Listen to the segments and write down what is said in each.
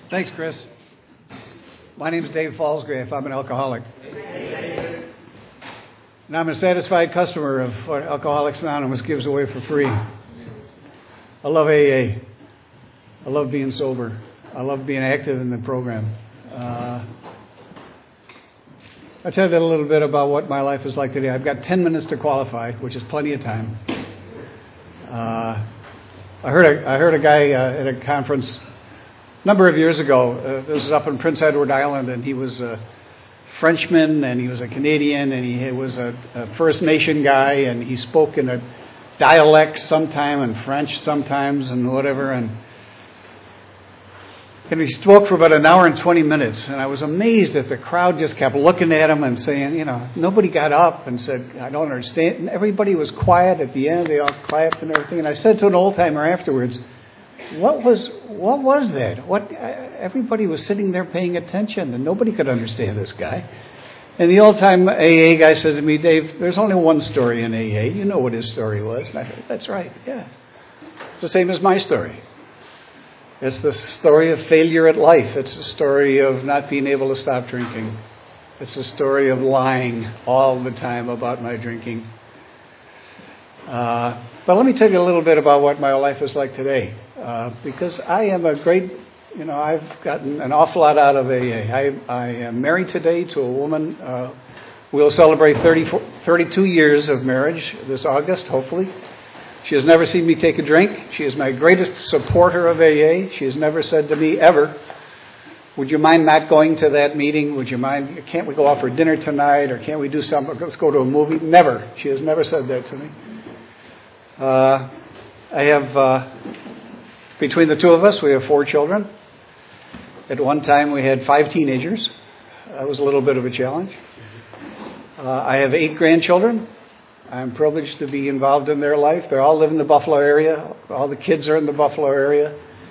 Thanks, Chris. My name is Dave Fallsgrave. I'm an alcoholic. And I'm a satisfied customer of what Alcoholics Anonymous gives away for free. I love AA. I love being sober. I love being active in the program. I'll tell you a little bit about what my life is like today. I've got 10 minutes to qualify, which is plenty of time. I heard a guy at a conference a number of years ago. This was up in Prince Edward Island, and he was a Frenchman, and he was a Canadian, and he was a First Nation guy, and he spoke in a dialect sometime and French sometimes and whatever, and he spoke for about an hour and 20 minutes, and I was amazed that the crowd just kept looking at him and saying, nobody got up and said, I don't understand. And everybody was quiet at the end. They all clapped and everything. And I said to an old-timer afterwards, what was that? Everybody was sitting there paying attention, and nobody could understand this guy. And the old-time AA guy said to me, Dave, there's only one story in AA. You know what his story was. And I said, that's right, yeah. It's the same as my story. It's the story of failure at life. It's the story of not being able to stop drinking. It's the story of lying all the time about my drinking. But let me tell you a little bit about what my life is like today. Because I am I've gotten an awful lot out of AA. I am married today to a woman. We'll celebrate 32 years of marriage this August, hopefully. She has never seen me take a drink. She is my greatest supporter of AA. She has never said to me ever, would you mind not going to that meeting? Can't we go out for dinner tonight? Or can't we do something? Let's go to a movie. Never. She has never said that to me. I have, between the two of us, we have 4 children. At one time, we had 5 teenagers. That was a little bit of a challenge. I have 8 grandchildren. I'm privileged to be involved in their life. They all live in the Buffalo area. All the kids are in the Buffalo area.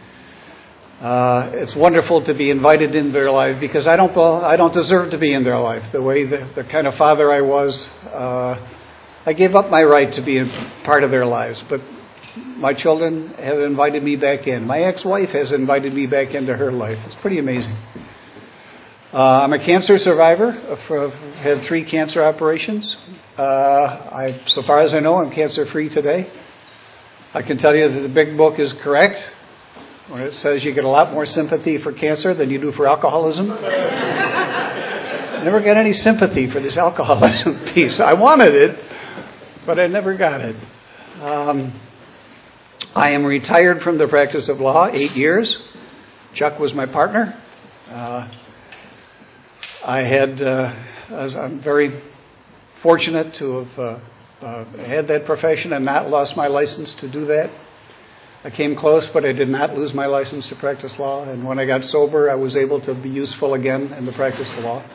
It's wonderful to be invited into their life because I don't deserve to be in their life. The way the kind of father I was, I gave up my right to be a part of their lives. But my children have invited me back in. My ex-wife has invited me back into her life. It's pretty amazing. I'm a cancer survivor. I've had 3 cancer operations. So far as I know, I'm cancer-free today. I can tell you that the big book is correct when it says you get a lot more sympathy for cancer than you do for alcoholism. Never got any sympathy for this alcoholism piece. I wanted it, but I never got it. I am retired from the practice of law, 8 years. Chuck was my partner. I'm very fortunate to have had that profession and not lost my license to do that. I came close, but I did not lose my license to practice law. And when I got sober, I was able to be useful again in the practice of law.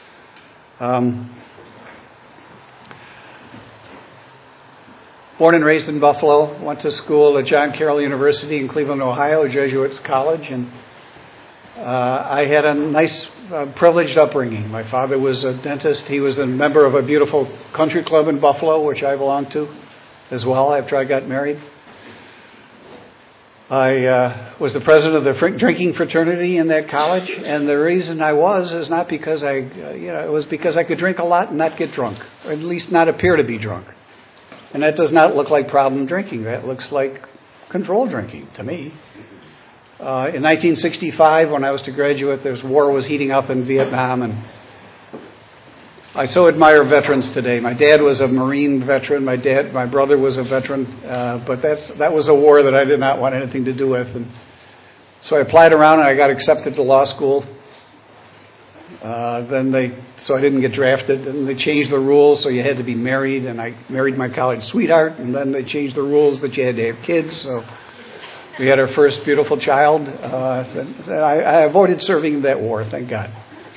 Born and raised in Buffalo, went to school at John Carroll University in Cleveland, Ohio, a Jesuits college, and I had a nice, privileged upbringing. My father was a dentist. He was a member of a beautiful country club in Buffalo, which I belonged to as well after I got married. I was the president of the drinking fraternity in that college, and the reason I was is not because it was because I could drink a lot and not get drunk, or at least not appear to be drunk. And that does not look like problem drinking. That looks like controlled drinking to me. In 1965, when I was to graduate, war was heating up in Vietnam, and I so admire veterans today. My dad was a Marine veteran. My brother was a veteran, but that was a war that I did not want anything to do with. And so I applied around, and I got accepted to law school. So I didn't get drafted. And they changed the rules, so you had to be married, and I married my college sweetheart. And then they changed the rules that you had to have kids. So we had our first beautiful child. I avoided serving that war, thank God.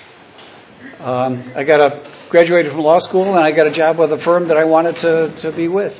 I graduated from law school, and I got a job with a firm that I wanted to be with.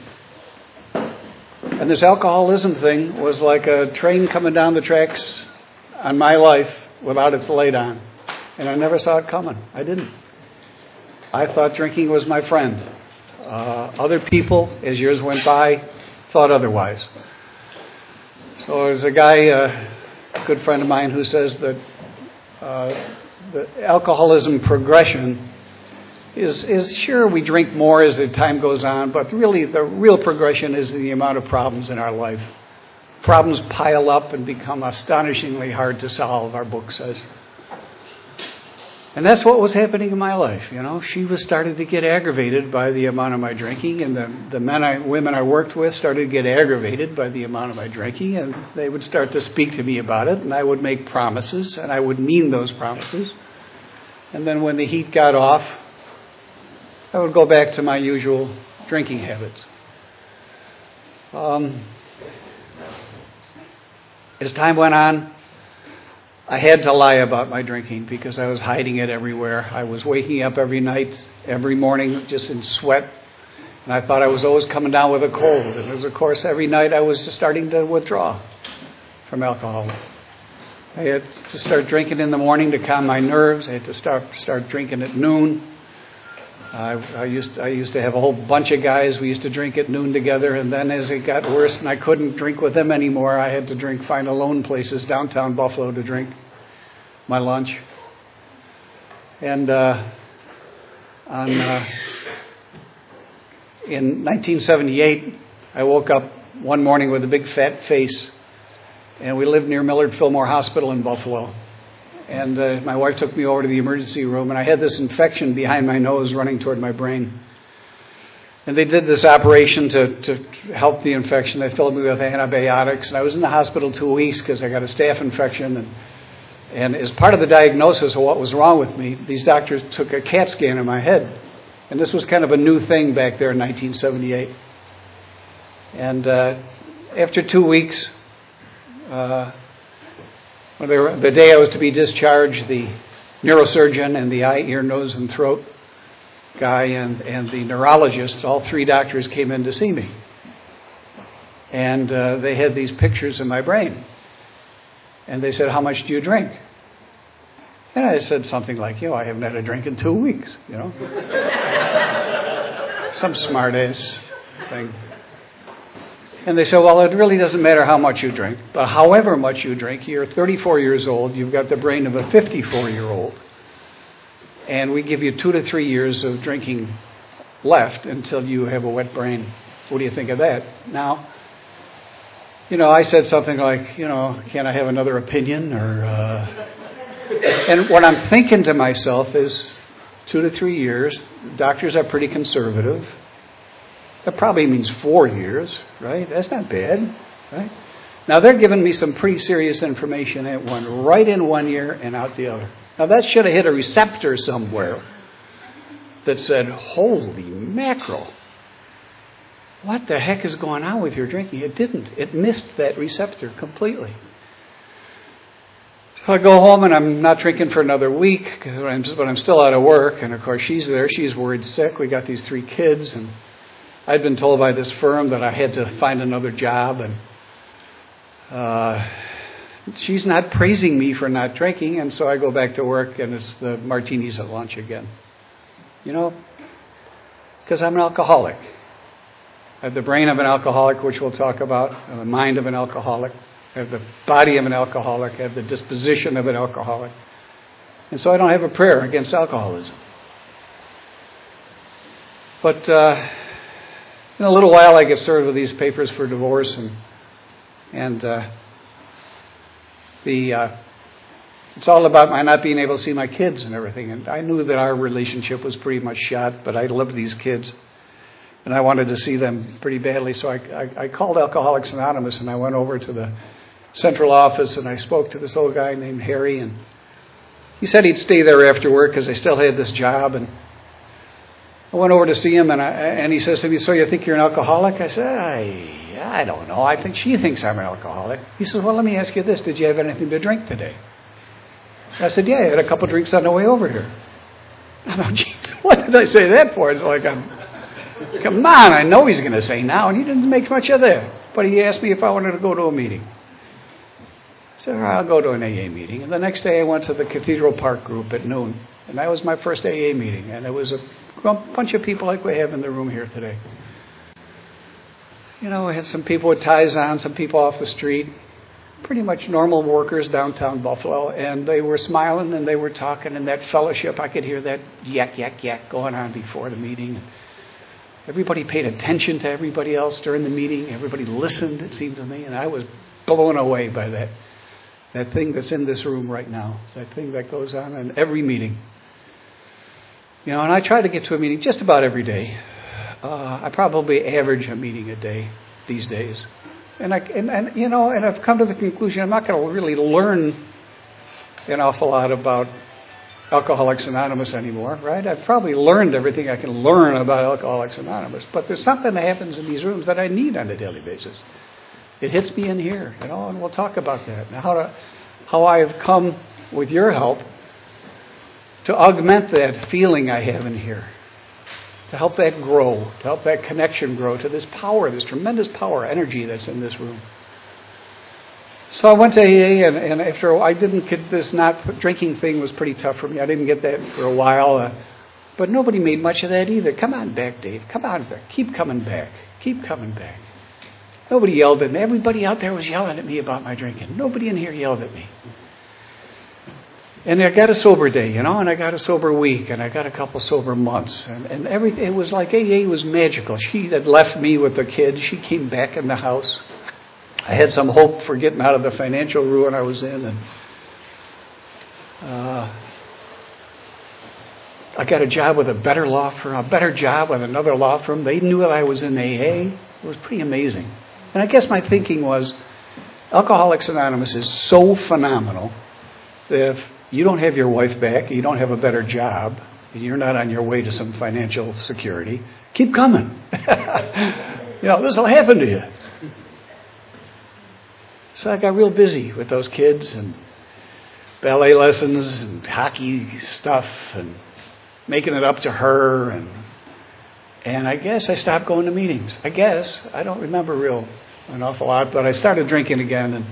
And this alcoholism thing was like a train coming down the tracks on my life without its light on. And I never saw it coming. I didn't. I thought drinking was my friend. Other people, as years went by, thought otherwise. So there's a guy good friend of mine who says that the alcoholism progression is sure we drink more as the time goes on, but really the real progression is the amount of problems in our life. Problems pile up and become astonishingly hard to solve, our book says. And that's what was happening in my life. She was starting to get aggravated by the amount of my drinking, and the women I worked with started to get aggravated by the amount of my drinking, and they would start to speak to me about it, and I would make promises, and I would mean those promises. And then when the heat got off, I would go back to my usual drinking habits. As time went on, I had to lie about my drinking because I was hiding it everywhere. I was waking up every night, every morning, just in sweat. And I thought I was always coming down with a cold. And of course, every night I was just starting to withdraw from alcohol. I had to start drinking in the morning to calm my nerves. I had to start drinking at noon. I used to have a whole bunch of guys. We used to drink at noon together, and then as it got worse and I couldn't drink with them anymore, I had to find alone places downtown Buffalo to drink my lunch. And in 1978, I woke up one morning with a big fat face, and we lived near Millard Fillmore Hospital in Buffalo. And my wife took me over to the emergency room, and I had this infection behind my nose running toward my brain. And they did this operation to help the infection. They filled me with antibiotics, and I was in the hospital 2 weeks because I got a staph infection. And as part of the diagnosis of what was wrong with me, these doctors took a CAT scan of my head. And this was kind of a new thing back there in 1978. And after 2 weeks, the day I was to be discharged, the neurosurgeon and the eye, ear, nose, and throat guy and the neurologist, all three doctors came in to see me. And they had these pictures of my brain. And they said, "How much do you drink?" And I said something like, I haven't had a drink in 2 weeks, Some smart-ass thing. And they said, well, it really doesn't matter how much you drink, but however much you drink, you're 34 years old, you've got the brain of a 54-year-old, and we give you 2 to 3 years of drinking left until you have a wet brain. What do you think of that? Now, I said something like, can I have another opinion? And what I'm thinking to myself is 2 to 3 years. Doctors are pretty conservative. That probably means 4 years, right? That's not bad, right? Now, they're giving me some pretty serious information. It went right in 1 ear and out the other. Now, that should have hit a receptor somewhere that said, holy mackerel, what the heck is going on with your drinking? It didn't. It missed that receptor completely. So I go home and I'm not drinking for another week, but I'm still out of work. And, of course, she's there. She's worried sick. We got these 3 kids, and I'd been told by this firm that I had to find another job, and she's not praising me for not drinking, and so I go back to work, and it's the martinis at lunch again. Because I'm an alcoholic. I have the brain of an alcoholic, which we'll talk about, and the mind of an alcoholic. I have the body of an alcoholic. I have the disposition of an alcoholic. And so I don't have a prayer against alcoholism. But in a little while, I get served with these papers for divorce, and it's all about my not being able to see my kids and everything. And I knew that our relationship was pretty much shot, but I loved these kids, and I wanted to see them pretty badly. So I called Alcoholics Anonymous, and I went over to the central office, and I spoke to this old guy named Harry, and he said he'd stay there after work because I still had this job. And I went over to see him, and he says to me, "So you think you're an alcoholic?" I said, I don't know. I think she thinks I'm an alcoholic. He says, "Well, let me ask you this. Did you have anything to drink today?" I said, "Yeah, I had a couple drinks on the way over here." I thought, geez, what did I say that for? It's like, come on, I know he's going to say now, and he didn't make much of that. But he asked me if I wanted to go to a meeting. I said, I'll go to an AA meeting. And the next day I went to the Cathedral Park group at noon, and that was my first AA meeting, and it was a bunch of people like we have in the room here today. We had some people with ties on, some people off the street. pretty much normal workers downtown Buffalo, and they were smiling and they were talking, and that fellowship, I could hear that yak, yak, yak going on before the meeting. Everybody paid attention to everybody else during the meeting. Everybody listened, it seemed to me, and I was blown away by that thing that's in this room right now, that thing that goes on in every meeting. You know, and I try to get to a meeting just about every day. I probably average a meeting a day these days. And I've come to the conclusion I'm not going to really learn an awful lot about Alcoholics Anonymous anymore, right? I've probably learned everything I can learn about Alcoholics Anonymous, but there's something that happens in these rooms that I need on a daily basis. It hits me in here, and we'll talk about that. Now, how I have come, with your help, to augment that feeling I have in here, to help that grow, to help that connection grow to this power, this tremendous power, energy that's in this room. So I went to AA, and after I didn't get this not drinking thing was pretty tough for me. I didn't get that for a while, but nobody made much of that either. Come on back, Dave. Come on back. Keep coming back. Keep coming back. Nobody yelled at me. Everybody out there was yelling at me about my drinking. Nobody in here yelled at me. And I got a sober day, and I got a sober week, and I got a couple sober months, and everything. It was like AA was magical. She had left me with the kids. She came back in the house. I had some hope for getting out of the financial ruin I was in, and I got a job with a better law firm, a better job with another law firm. They knew that I was in AA. It was pretty amazing. And I guess my thinking was, Alcoholics Anonymous is so phenomenal that if you don't have your wife back, you don't have a better job, and you're not on your way to some financial security, keep coming. This will happen to you. So I got real busy with those kids and ballet lessons and hockey stuff and making it up to her. And I guess I stopped going to meetings. I don't remember an awful lot, but I started drinking again. And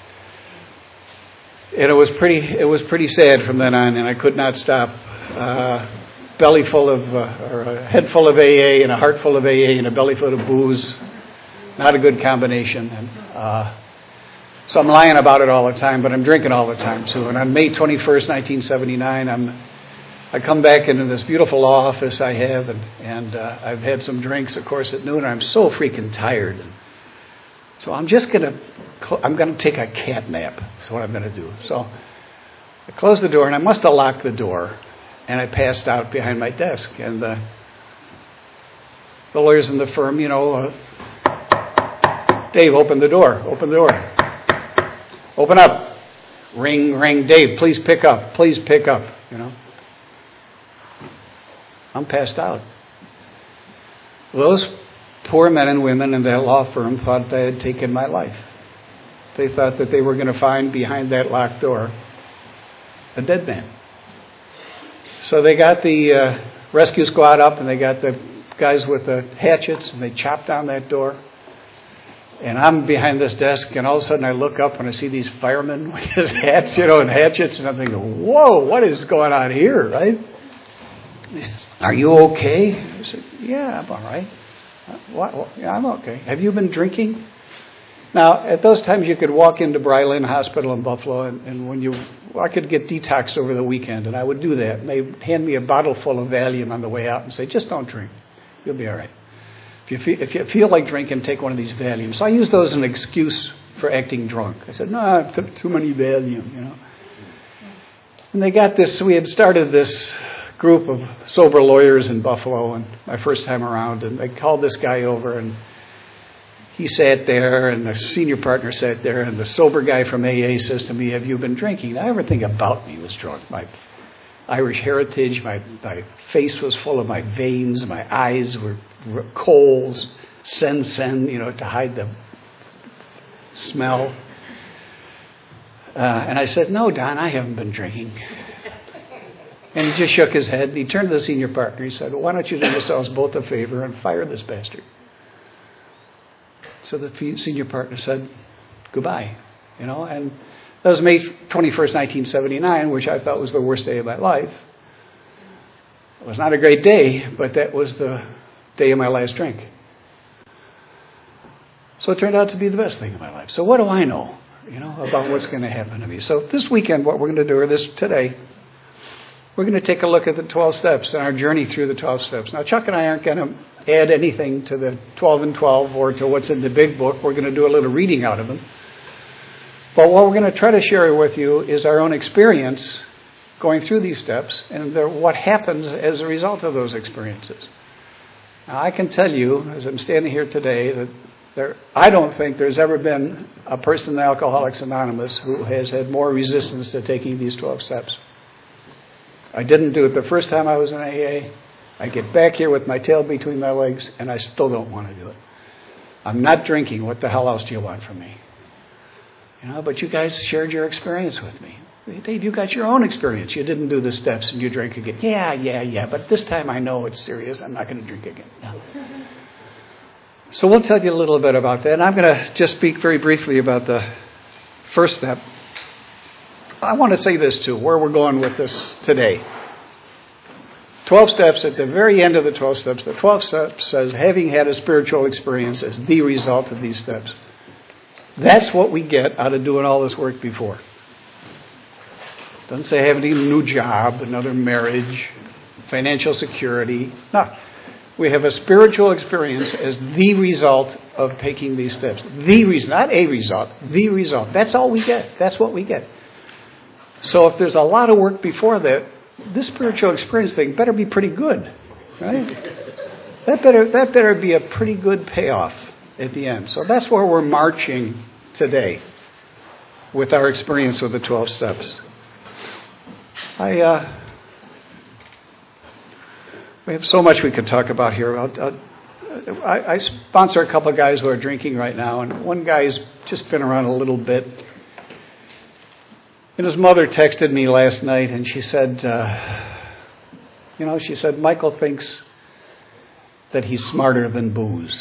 it was pretty sad from then on, and I could not stop. Belly full of, or a head full of AA and a heart full of AA and a belly full of booze. Not a good combination. And so I'm lying about it all the time, but I'm drinking all the time too. And on May 21st, 1979, I come back into this beautiful law office I have, and I've had some drinks, of course, at noon, and I'm so freaking tired. So I'm going to take a cat nap. That's what I'm going to do. So I closed the door, and I must have locked the door, and I passed out behind my desk. And the lawyers in the firm, Dave, open the door. Open the door. Open up. Ring, ring. Dave, please pick up. Please pick up. I'm passed out. Those poor men and women in that law firm thought they had taken my life. They thought that they were going to find behind that locked door a dead man. So they got the rescue squad up, and they got the guys with the hatchets, and they chopped down that door. And I'm behind this desk, and all of a sudden I look up and I see these firemen with his hats, and hatchets, and I'm thinking, whoa, what is going on here, right? They said, are you okay? I said, yeah, I'm all right. Yeah, I'm okay. Have you been drinking? Now, at those times you could walk into Brylin Hospital in Buffalo, and I could get detoxed over the weekend, and I would do that. And they'd hand me a bottle full of Valium on the way out and say, just don't drink. You'll be all right. If you feel like drinking, take one of these Valiums. So I used those as an excuse for acting drunk. I said, no, I took too many Valium, And they got this, we had started this group of sober lawyers in Buffalo, and my first time around, and they called this guy over, and he sat there, and the senior partner sat there, and the sober guy from AA says to me, have you been drinking? Now, everything about me was drunk. My Irish heritage, my face was full of my veins, my eyes were coals, sen, to hide the smell. And I said, no, Don, I haven't been drinking. And he just shook his head, and he turned to the senior partner. He said, well, why don't you do yourselves both a favor and fire this bastard? So the senior partner said, goodbye, and that was May 21st, 1979, which I thought was the worst day of my life. It was not a great day, but that was the day of my last drink. So it turned out to be the best thing of my life. So what do I know? about what's going to happen to me. So this weekend, what we're going to do, or today, we're going to take a look at the 12 steps and our journey through the 12 steps. Now, Chuck and I aren't going to add anything to the 12 and 12 or to what's in the big book. We're going to do a little reading out of them. But what we're going to try to share with you is our own experience going through these steps and what happens as a result of those experiences. Now, I can tell you, as I'm standing here today, that I don't think there's ever been a person in Alcoholics Anonymous who has had more resistance to taking these 12 steps. I didn't do it the first time I was in AA. I get back here with my tail between my legs, and I still don't want to do it. I'm not drinking. What the hell else do you want from me? But you guys shared your experience with me. Dave, you got your own experience. You didn't do the steps and you drank again. Yeah. But this time I know it's serious. I'm not going to drink again. No. So we'll tell you a little bit about that. And I'm going to just speak very briefly about the first step. I want to say this too, where we're going with this today. 12 steps, at the very end of the 12 steps, the 12 steps says, having had a spiritual experience as the result of these steps. That's what we get out of doing all this work before. Doesn't say having a new job, another marriage, financial security. No. We have a spiritual experience as the result of taking these steps. The reason, not a result, the result. That's all we get. That's what we get. So if there's a lot of work before that, this spiritual experience thing better be pretty good, right? That better be a pretty good payoff at the end. So that's where we're marching today with our experience with the 12 steps. We have so much we could talk about here. I sponsor a couple of guys who are drinking right now, and one guy's just been around a little bit. And his mother texted me last night, and she said, Michael thinks that he's smarter than booze.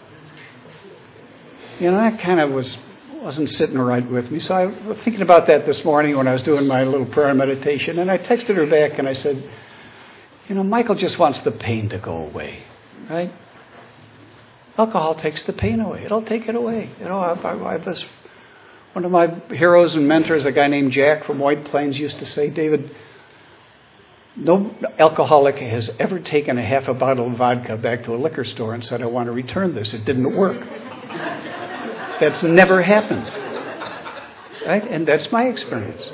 That kind of wasn't sitting right with me. So I was thinking about that this morning when I was doing my little prayer and meditation, and I texted her back and I said, Michael just wants the pain to go away, right? Alcohol takes the pain away. It'll take it away. One of my heroes and mentors, a guy named Jack from White Plains, used to say, David, no alcoholic has ever taken a half a bottle of vodka back to a liquor store and said, I want to return this. It didn't work. That's never happened. Right? And that's my experience.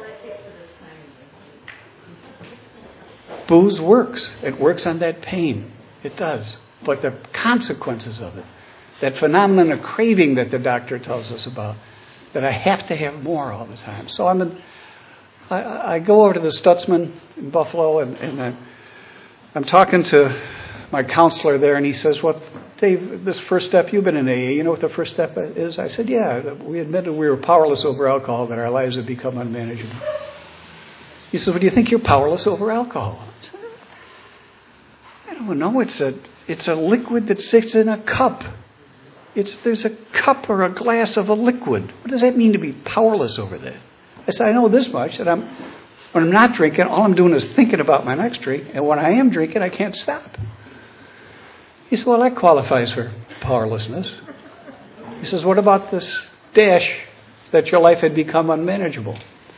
Booze works. It works on that pain. It does. But the consequences of it, that phenomenon of craving that the doctor tells us about, that I have to have more all the time. So I go over to the Stutzman in Buffalo, and I'm talking to my counselor there, and he says, well, Dave, this first step, you've been in AA, you know what the first step is? I said, yeah, we admitted we were powerless over alcohol, that our lives had become unmanageable. He said, well, do you think you're powerless over alcohol? I said, I don't know. It's a liquid that sits in a cup. There's a cup or a glass of a liquid. What does that mean to be powerless over that? I said, I know this much, that when I'm not drinking, all I'm doing is thinking about my next drink, and when I am drinking, I can't stop. He said, well, that qualifies for powerlessness. He says, what about this dash that your life had become unmanageable?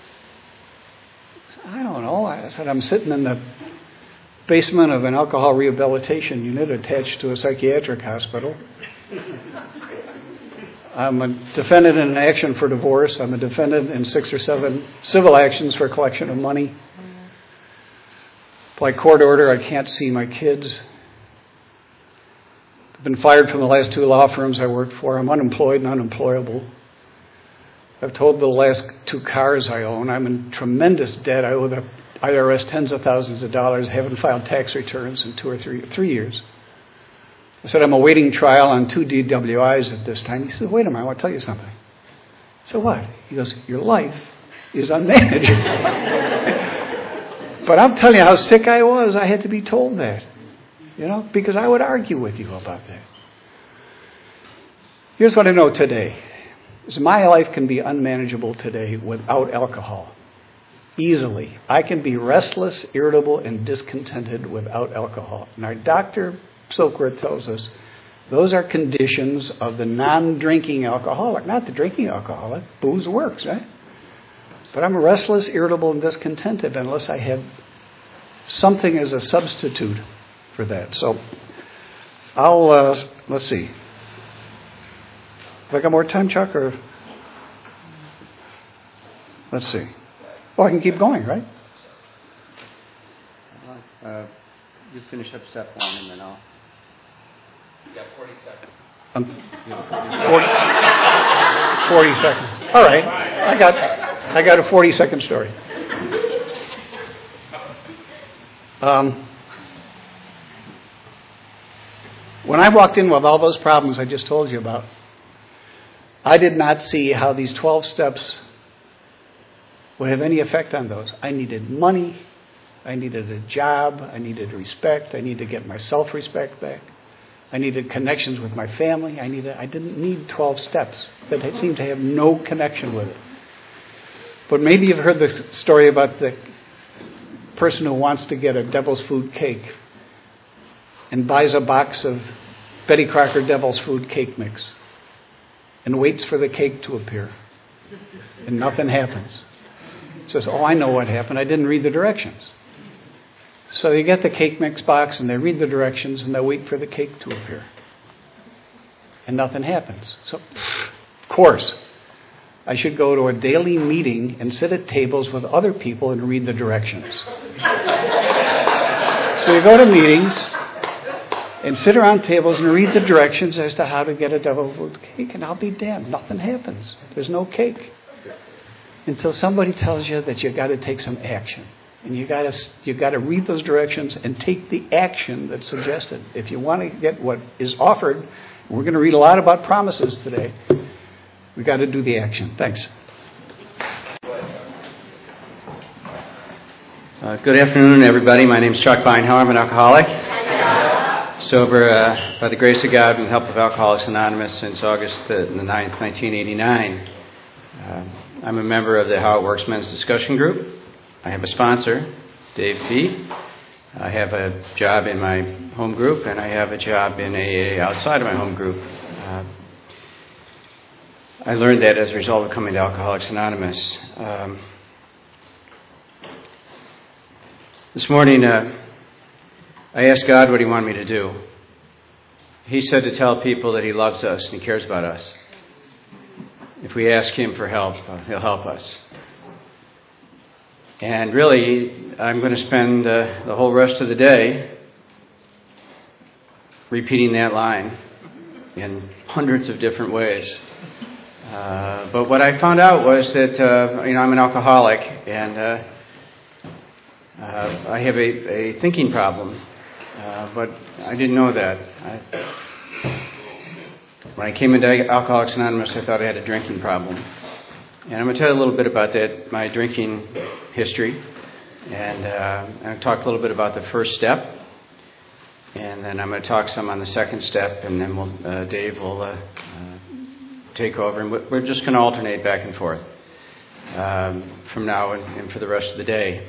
I don't know. I said, I'm sitting in the basement of an alcohol rehabilitation unit attached to a psychiatric hospital. I'm a defendant in an action for divorce. I'm a defendant in 6 or 7 civil actions for collection of money. By court order, I can't see my kids. I've been fired from the last 2 law firms I worked for. I'm unemployed and unemployable. I've told the last 2 cars I own. I'm in tremendous debt. I owe the IRS tens of thousands of dollars. I haven't filed tax returns in 2 or 3 years. I said, I'm awaiting trial on 2 DWIs at this time. He said, wait a minute, I want to tell you something. I said, what? He goes, your life is unmanageable. But I'm telling you how sick I was. I had to be told that, because I would argue with you about that. Here's what I know today. Is my life can be unmanageable today without alcohol. Easily. I can be restless, irritable, and discontented without alcohol. And our Dr. Silkworth tells us Those are conditions of the non-drinking alcoholic, not the drinking alcoholic. Booze works, right? But I'm restless, irritable, and discontented unless I have something as a substitute for that. So let's see. Have I got more time, Chuck? Or let's see. Oh, I can keep going, right? You finish up step one, and then I'll... You got 40 seconds. 40 seconds. All right. I got a 40-second story. When I walked in with all those problems I just told you about, I did not see how these 12 steps would have any effect on those. I needed money. I needed a job. I needed respect. I needed to get my self-respect back. I needed connections with my family. I didn't need 12 steps that seemed to have no connection with it. But maybe you've heard the story about the person who wants to get a devil's food cake and buys a box of Betty Crocker devil's food cake mix and waits for the cake to appear. And nothing happens. Says, oh, I know what happened. I didn't read the directions. So you get the cake mix box and they read the directions and they wait for the cake to appear. And nothing happens. So, of course, I should go to a daily meeting and sit at tables with other people and read the directions. So you go to meetings and sit around tables and read the directions as to how to get a devil's food cake, and I'll be damned. Nothing happens. There's no cake. Until somebody tells you that you've got to take some action. And you've got to read those directions and take the action that's suggested. If you want to get what is offered, we're going to read a lot about promises today. We've got to do the action. Thanks. Good afternoon, everybody. My name is Chuck Beinhauer. I'm an alcoholic. Sober, by the grace of God, with the help of Alcoholics Anonymous since August the 9th, 1989. I'm a member of the How It Works Men's Discussion Group. I have a sponsor, Dave B. I have a job in my home group, and I have a job in AA outside of my home group. I learned that as a result of coming to Alcoholics Anonymous. This morning, I asked God what He wanted me to do. He said to tell people that He loves us and He cares about us. If we ask Him for help, He'll help us. And really, I'm going to spend the whole rest of the day repeating that line in hundreds of different ways. But what I found out was that I'm an alcoholic, and I have a thinking problem. But I didn't know that. When I came into Alcoholics Anonymous, I thought I had a drinking problem. And I'm going to tell you a little bit about that, my drinking history. And I'll talk a little bit about the first step. And then I'm going to talk some on the second step. And then Dave will take over. And we're just going to alternate back and forth from now and for the rest of the day.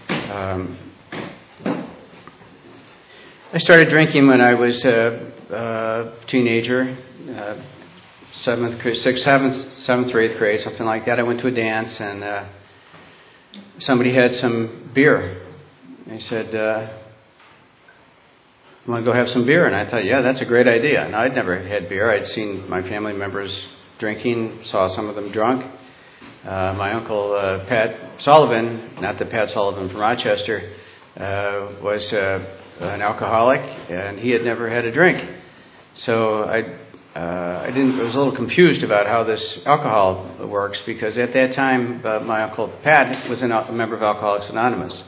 I started drinking when I was a teenager, seventh or eighth grade, something like that. I went to a dance and somebody had some beer. They said, "You want to go have some beer?" And I thought, yeah, that's a great idea. And I'd never had beer. I'd seen my family members drinking, saw some of them drunk. My uncle Pat Sullivan, not the Pat Sullivan from Rochester, was an alcoholic, and he had never had a drink. So I was a little confused about how this alcohol works, because at that time my uncle Pat was a member of Alcoholics Anonymous,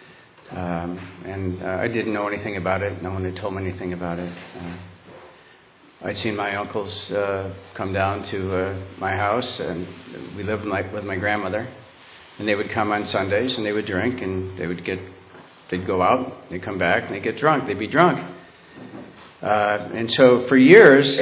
and I didn't know anything about it. No one had told me anything about it. I'd seen my uncles come down to my house, and we lived with my grandmother, and they would come on Sundays and they would drink, and they'd go out, they'd come back, and they'd get drunk. They'd be drunk. And so for years,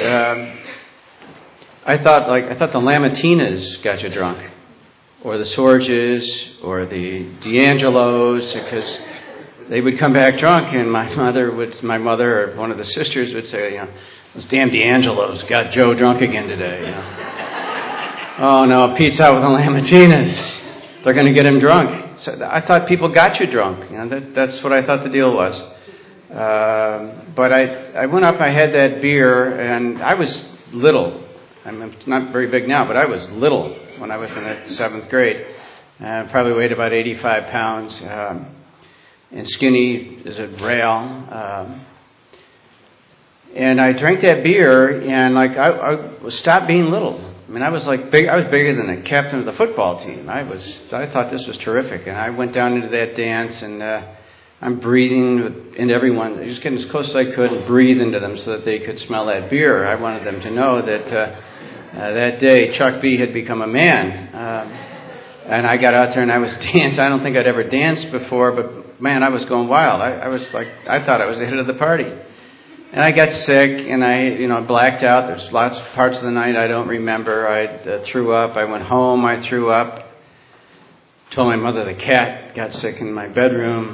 I thought the Lamatinas got you drunk, or the Sorges, or the D'Angelos, because they would come back drunk, and my mother or one of the sisters would say, Those damn D'Angelo's got Joe drunk again today. Oh no, Pete's out with the Lamatinas. They're going to get him drunk. So I thought people got you drunk. That's what I thought the deal was. But I went up, I had that beer, and I was little. I'm not very big now, but I was little when I was in the 7th grade. Probably weighed about 85 pounds, and skinny as a rail. And I drank that beer, and I stopped being little. I mean, I was big. I was bigger than the captain of the football team. I thought this was terrific, and I went down into that dance, and I'm breathing into everyone, just getting as close as I could, and breathe into them so that they could smell that beer. I wanted them to know that that day Chuck B had become a man. And I got out there and I was dancing. I don't think I'd ever danced before, but man, I was going wild. I thought I was the head of the party. And I got sick, and I blacked out. There's lots of parts of the night I don't remember. I threw up. I went home. I threw up. Told my mother the cat got sick in my bedroom.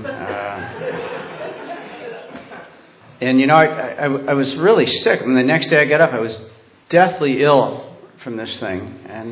And I was really sick. And the next day I got up, I was deathly ill from this thing. And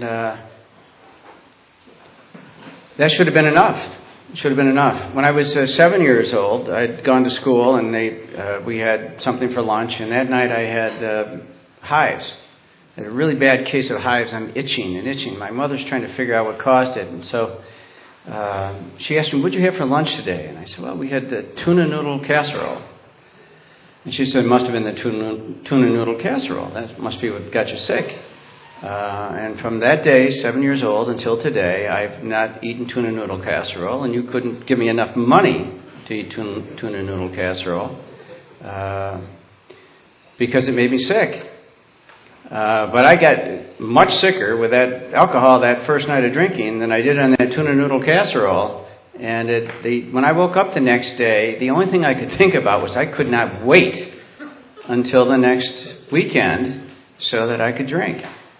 that should have been enough. Should have been enough. When I was 7 years old, I'd gone to school, and we had something for lunch. And that night I had hives. I had a really bad case of hives. I'm itching and itching. My mother's trying to figure out what caused it. And so she asked me, "What'd you have for lunch today?" And I said, "Well, we had the tuna noodle casserole." And she said, "It must have been the tuna noodle casserole. That must be what got you sick." And from that day, 7 years old, until today, I've not eaten tuna noodle casserole, and you couldn't give me enough money to eat tuna noodle casserole because it made me sick. But I got much sicker with that alcohol that first night of drinking than I did on that tuna noodle casserole. And when I woke up the next day, the only thing I could think about was I could not wait until the next weekend so that I could drink.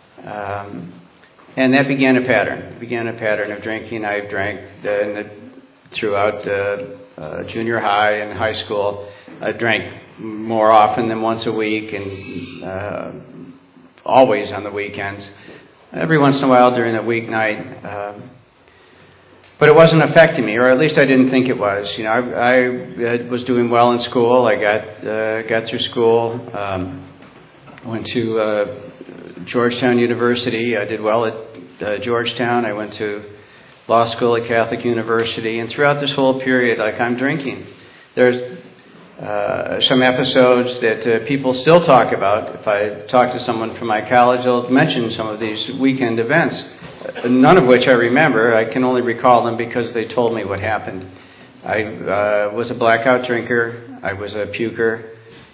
And that began a pattern. It began a pattern of drinking. I drank throughout junior high and high school. I drank more often than once a week, and always on the weekends. Every once in a while during the weeknight. But it wasn't affecting me, or at least I didn't think it was. I was doing well in school. I got through school. Went to Georgetown University. I did well at Georgetown. I went to law school at Catholic University. And throughout this whole period, I'm drinking. There's some episodes that people still talk about. If I talk to someone from my college, they'll mention some of these weekend events, none of which I remember. I can only recall them because they told me what happened. I was a blackout drinker. I was a puker.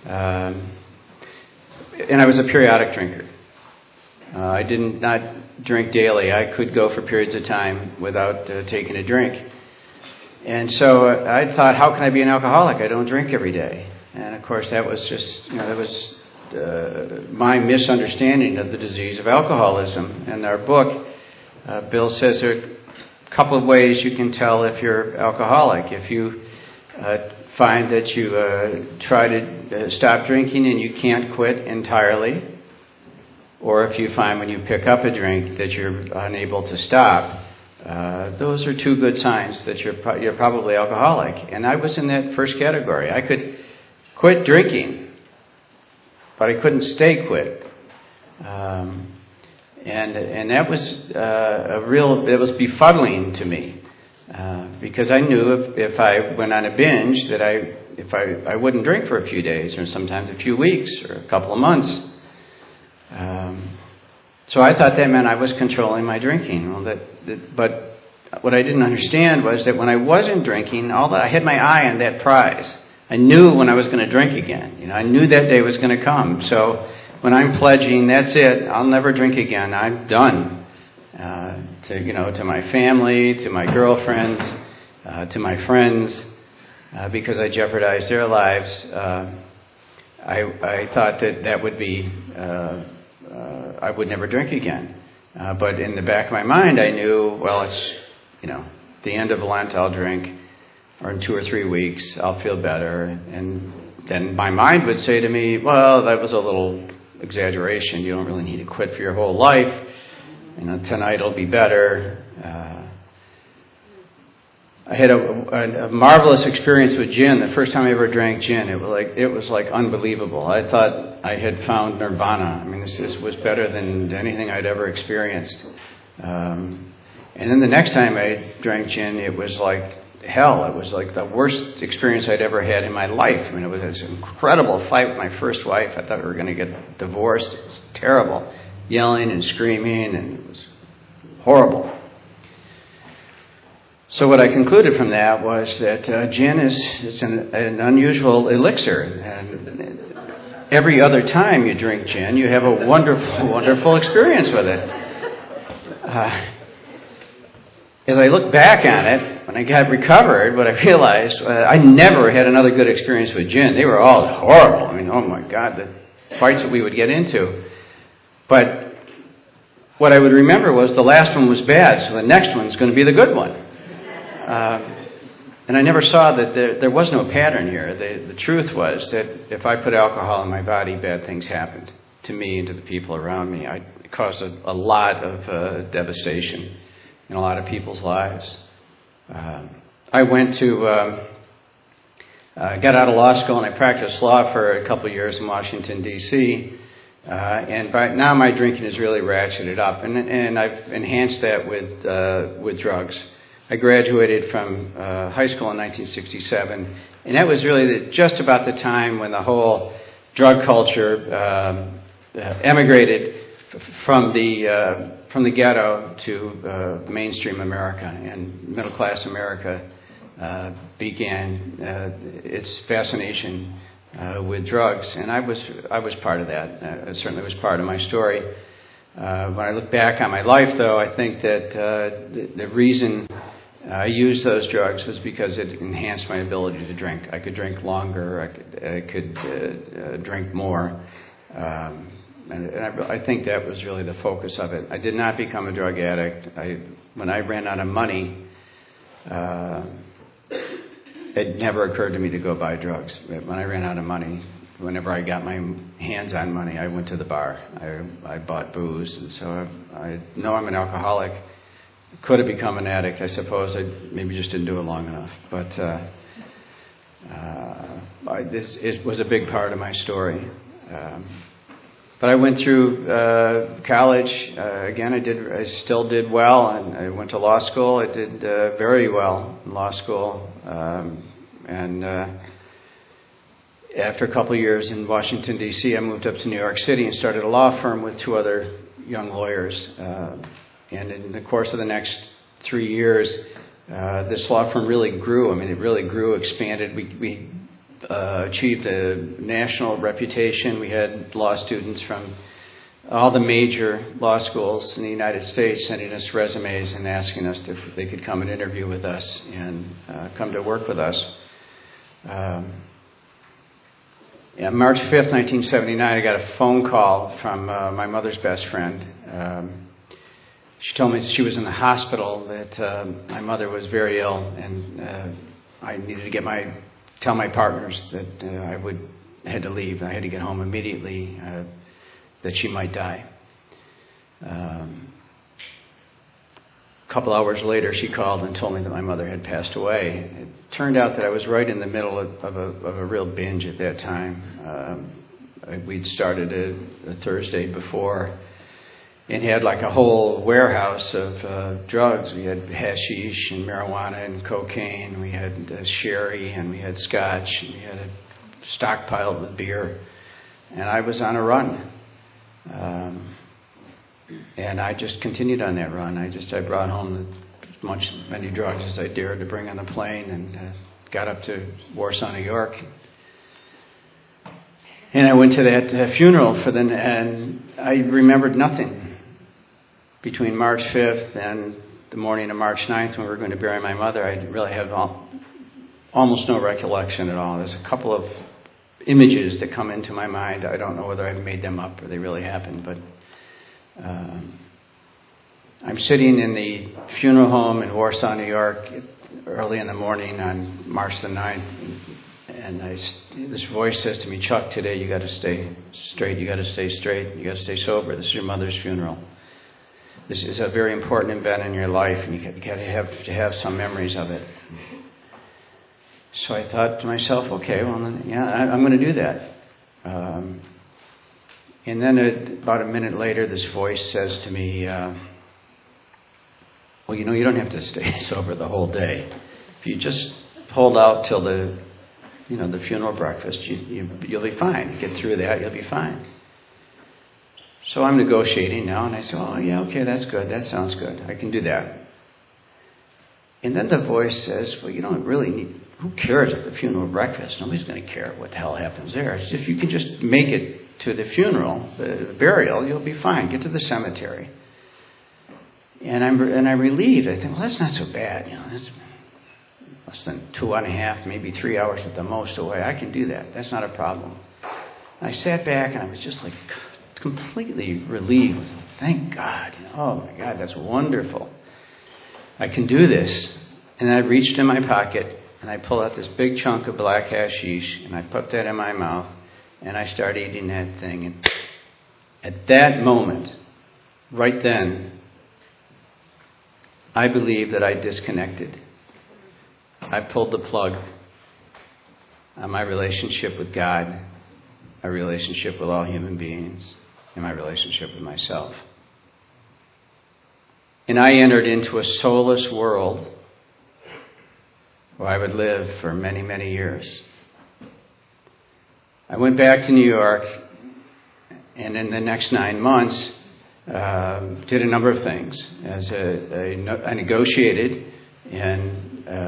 And I was a periodic drinker. I did not drink daily. I could go for periods of time without taking a drink. And so I thought, how can I be an alcoholic? I don't drink every day. And of course, that was just, that was my misunderstanding of the disease of alcoholism. In our book, Bill says there are a couple of ways you can tell if you're alcoholic. If you find that you try to stop drinking and you can't quit entirely, or if you find when you pick up a drink that you're unable to stop, those are two good signs that you're probably alcoholic. And I was in that first category. I could quit drinking, but I couldn't stay quit. And that was it was befuddling to me. Because I knew if I went on a binge that I wouldn't drink for a few days, or sometimes a few weeks, or a couple of months. So I thought that meant I was controlling my drinking. But what I didn't understand was that when I wasn't drinking, I had my eye on that prize. I knew when I was going to drink again. I knew that day was going to come. So when I'm pledging, that's it. I'll never drink again. I'm done. To my family, to my girlfriends, to my friends, because I jeopardized their lives. I thought that would be, I would never drink again. But in the back of my mind, I knew, well, it's, the end of Lent, I'll drink, or in 2 or 3 weeks, I'll feel better, and then my mind would say to me, well, that was a little exaggeration. You don't really need to quit for your whole life. Tonight it'll be better. I had a marvelous experience with gin. The first time I ever drank gin, it was like unbelievable. I thought I had found nirvana. I mean, this was better than anything I'd ever experienced. And then the next time I drank gin, it was like hell. It was like the worst experience I'd ever had in my life. I mean, it was this incredible fight with my first wife. I thought we were going to get divorced. It was terrible. Yelling and screaming, and it was horrible. So what I concluded from that was that gin is an unusual elixir. And every other time you drink gin, you have a wonderful, wonderful experience with it. As I look back on it, when I got recovered, what I realized, I never had another good experience with gin. They were all horrible. I mean, oh my God, the fights that we would get into. But what I would remember was the last one was bad, so the next one's going to be the good one. And I never saw that there was no pattern here. The truth was that if I put alcohol in my body, bad things happened to me and to the people around me. It caused a lot of devastation in a lot of people's lives. I went to, got out of law school and I practiced law for a couple of years in Washington, D.C., and by now my drinking is really ratcheted up, and I've enhanced that with drugs. I graduated from high school in 1967, and that was really just about the time when the whole drug culture emigrated from the ghetto to mainstream America, and middle class America began its fascination with drugs, and I was part of that. It certainly was part of my story. When I look back on my life, though, I think that the reason I used those drugs was because it enhanced my ability to drink. I could drink longer. I could drink more. And I think that was really the focus of it. I did not become a drug addict. When I ran out of money, it never occurred to me to go buy drugs. When I ran out of money, whenever I got my hands on money, I went to the bar. I bought booze. And so I know I'm an alcoholic. Could have become an addict, I suppose. I maybe just didn't do it long enough. But it was a big part of my story. But I went through college. Again, I still did well, and I went to law school. I did very well in law school. And after a couple of years in Washington, D.C., I moved up to New York City and started a law firm with two other young lawyers. And in the course of the next 3 years, this law firm really grew. I mean, it really grew, expanded. We achieved a national reputation. We had law students from all the major law schools in the United States sending us resumes and asking us if they could come and interview with us and come to work with us. On March 5th, 1979, I got a phone call from my mother's best friend. She told me that she was in the hospital, that my mother was very ill, and I needed to tell my partners that I had to leave. I had to get home immediately, that she might die. A couple hours later, she called and told me that my mother had passed away. It turned out that I was right in the middle of a real binge at that time. We'd started a Thursday before and had like a whole warehouse of drugs. We had hashish and marijuana and cocaine. We had sherry and we had scotch. And we had a stockpile with beer. And I was on a run. And I just continued on that run. I brought home as many drugs as I dared to bring on the plane, and got up to Warsaw, New York. And I went to that funeral and I remembered nothing. Between March 5th and the morning of March 9th, when we were going to bury my mother, I really have almost no recollection at all. There's a couple of images that come into my mind. I don't know whether I've made them up or they really happened, but I'm sitting in the funeral home in Warsaw, New York, early in the morning on March the 9th, And this voice says to me, Chuck, today you got to stay straight. You got to stay straight. You got to stay sober. This is your mother's funeral. This is a very important event in your life, and you got to have some memories of it. So I thought to myself, okay, well, then, yeah, I'm going to do that. And then about a minute later, this voice says to me, well, you know, you don't have to stay sober the whole day. If you just hold out till the funeral breakfast, you'll be fine. Get through that, you'll be fine. So I'm negotiating now, and I say, oh, yeah, okay, that's good. That sounds good. I can do that. And then the voice says, well, you don't really need, who cares at the funeral breakfast? Nobody's going to care what the hell happens there. It's if you can just make it to the funeral, the burial, you'll be fine. Get to the cemetery. And I'm relieved. I think, well, that's not so bad. You know, that's less than 2.5, maybe 3 hours at the most away. I can do that. That's not a problem. I sat back and I was just like completely relieved. Thank God. You know, oh my God, that's wonderful. I can do this. And I reached in my pocket and I pulled out this big chunk of black hashish and I put that in my mouth and I started eating that thing. And at that moment, right then, I believe that I disconnected. I pulled the plug on my relationship with God, my relationship with all human beings, and my relationship with myself. And I entered into a soulless world where I would live for many, many years. I went back to New York, and in the next 9 months, did a number of things. I negotiated and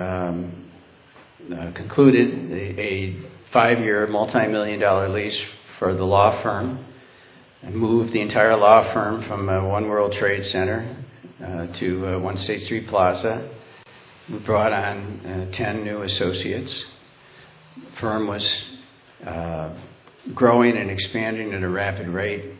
concluded a 5-year, multi-million-dollar lease for the law firm. I moved the entire law firm from One World Trade Center to One State Street Plaza. We brought on 10 new associates. The firm was growing and expanding at a rapid rate.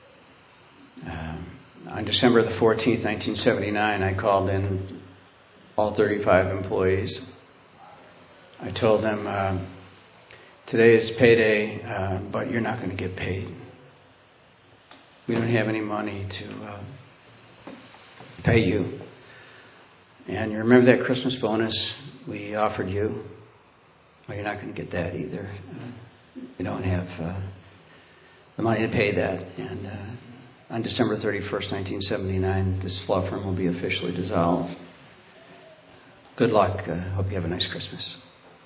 On December the 14th, 1979, I called in all 35 employees. I told them, today is payday, but you're not going to get paid. We don't have any money to pay you. And you remember that Christmas bonus we offered you? Well, you're not going to get that either. We don't have the money to pay that. And on December 31st, 1979, this law firm will be officially dissolved. Good luck. Hope you have a nice Christmas.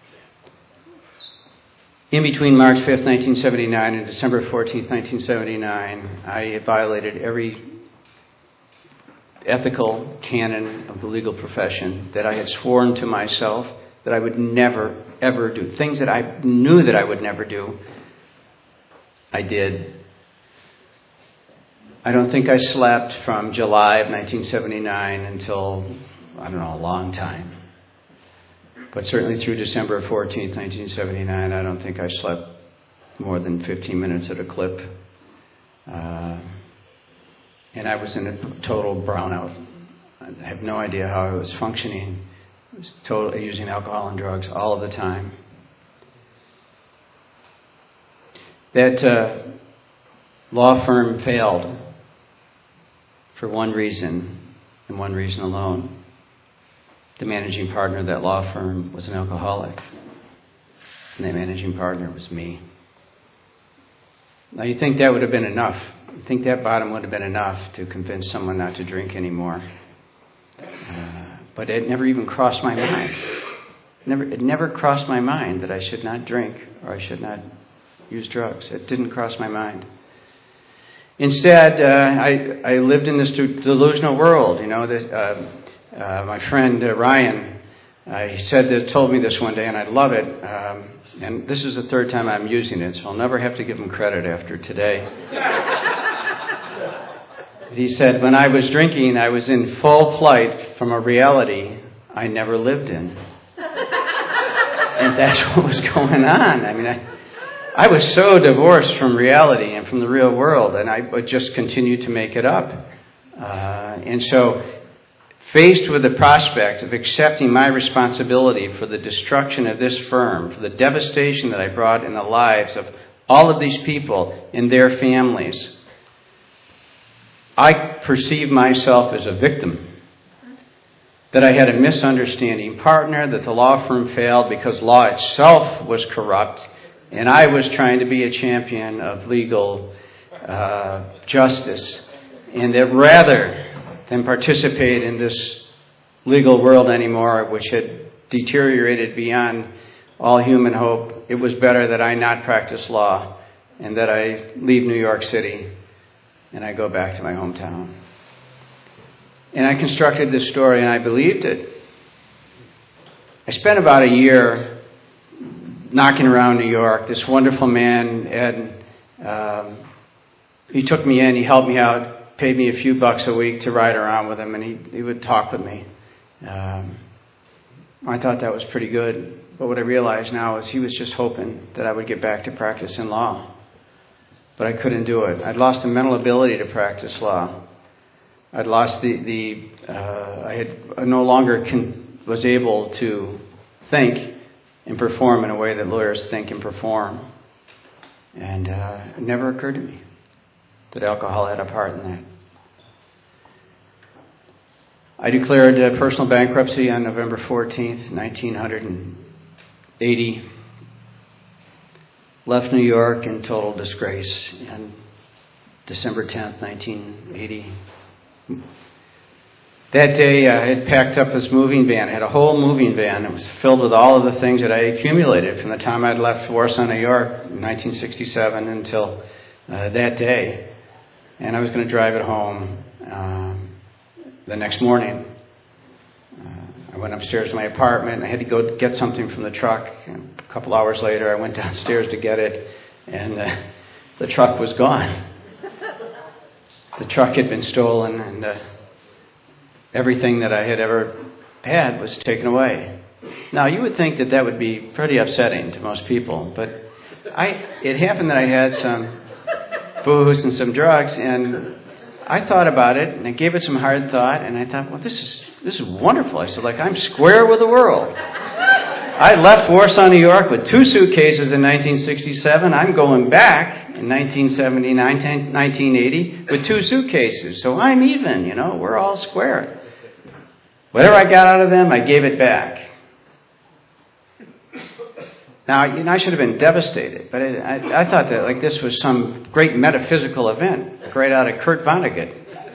In between March 5th, 1979 and December 14th, 1979, I violated every ethical canon of the legal profession that I had sworn to myself that I would never, ever do. Things that I knew that I would never do, I did. I don't think I slept from July of 1979 until, a long time. But certainly through December 14th, 1979, I don't think I slept more than 15 minutes at a clip. And I was in a total brownout. I have no idea how I was functioning. I was totally using alcohol and drugs all of the time. That law firm failed for one reason, and one reason alone. The managing partner of that law firm was an alcoholic. And that managing partner was me. Now you think that would have been enough. You think that bottom would have been enough to convince someone not to drink anymore. But it never even crossed my mind. It never crossed my mind that I should not drink or I should not use drugs. It didn't cross my mind. Instead, I lived in this delusional world. My friend Ryan, told me this one day, and I love it. And this is the third time I'm using it, so I'll never have to give him credit after today. He said, when I was drinking, I was in full flight from a reality I never lived in. And that's what was going on. I was so divorced from reality and from the real world, and I would just continue to make it up. And so faced with the prospect of accepting my responsibility for the destruction of this firm, for the devastation that I brought in the lives of all of these people and their families, I perceived myself as a victim. That I had a misunderstanding partner, that the law firm failed because law itself was corrupt, and I was trying to be a champion of legal justice, and that rather than participate in this legal world anymore, which had deteriorated beyond all human hope, it was better that I not practice law and that I leave New York City and I go back to my hometown. And I constructed this story, and I believed it. I spent about a year knocking around New York. This wonderful man, Ed, he took me in, he helped me out, paid me a few bucks a week to ride around with him, and he would talk with me. I thought that was pretty good. But what I realize now is he was just hoping that I would get back to practicing law. But I couldn't do it. I'd lost the mental ability to practice law. I'd lost I no longer was able to think and perform in a way that lawyers think and perform. And it never occurred to me that alcohol had a part in that. I declared personal bankruptcy on November 14th, 1980. Left New York in total disgrace on December 10th, 1980. That day I had packed up this moving van. I had a whole moving van. It was filled with all of the things that I accumulated from the time I'd left Warsaw, New York in 1967 until that day. And I was going to drive it home the next morning. I went upstairs to my apartment. I had to go get something from the truck. And a couple hours later, I went downstairs to get it, and the truck was gone. The truck had been stolen, and everything that I had ever had was taken away. Now, you would think that would be pretty upsetting to most people, but it happened that I had some booze and some drugs, and I thought about it, and I gave it some hard thought, and I thought, well, this is wonderful. I said, I'm square with the world. I left Warsaw, New York with 2 suitcases in 1967. I'm going back in 1979, 1980 with 2 suitcases. So I'm even, we're all square. Whatever I got out of them, I gave it back. Now, I should have been devastated, but I thought that this was some great metaphysical event, right out of Kurt Vonnegut.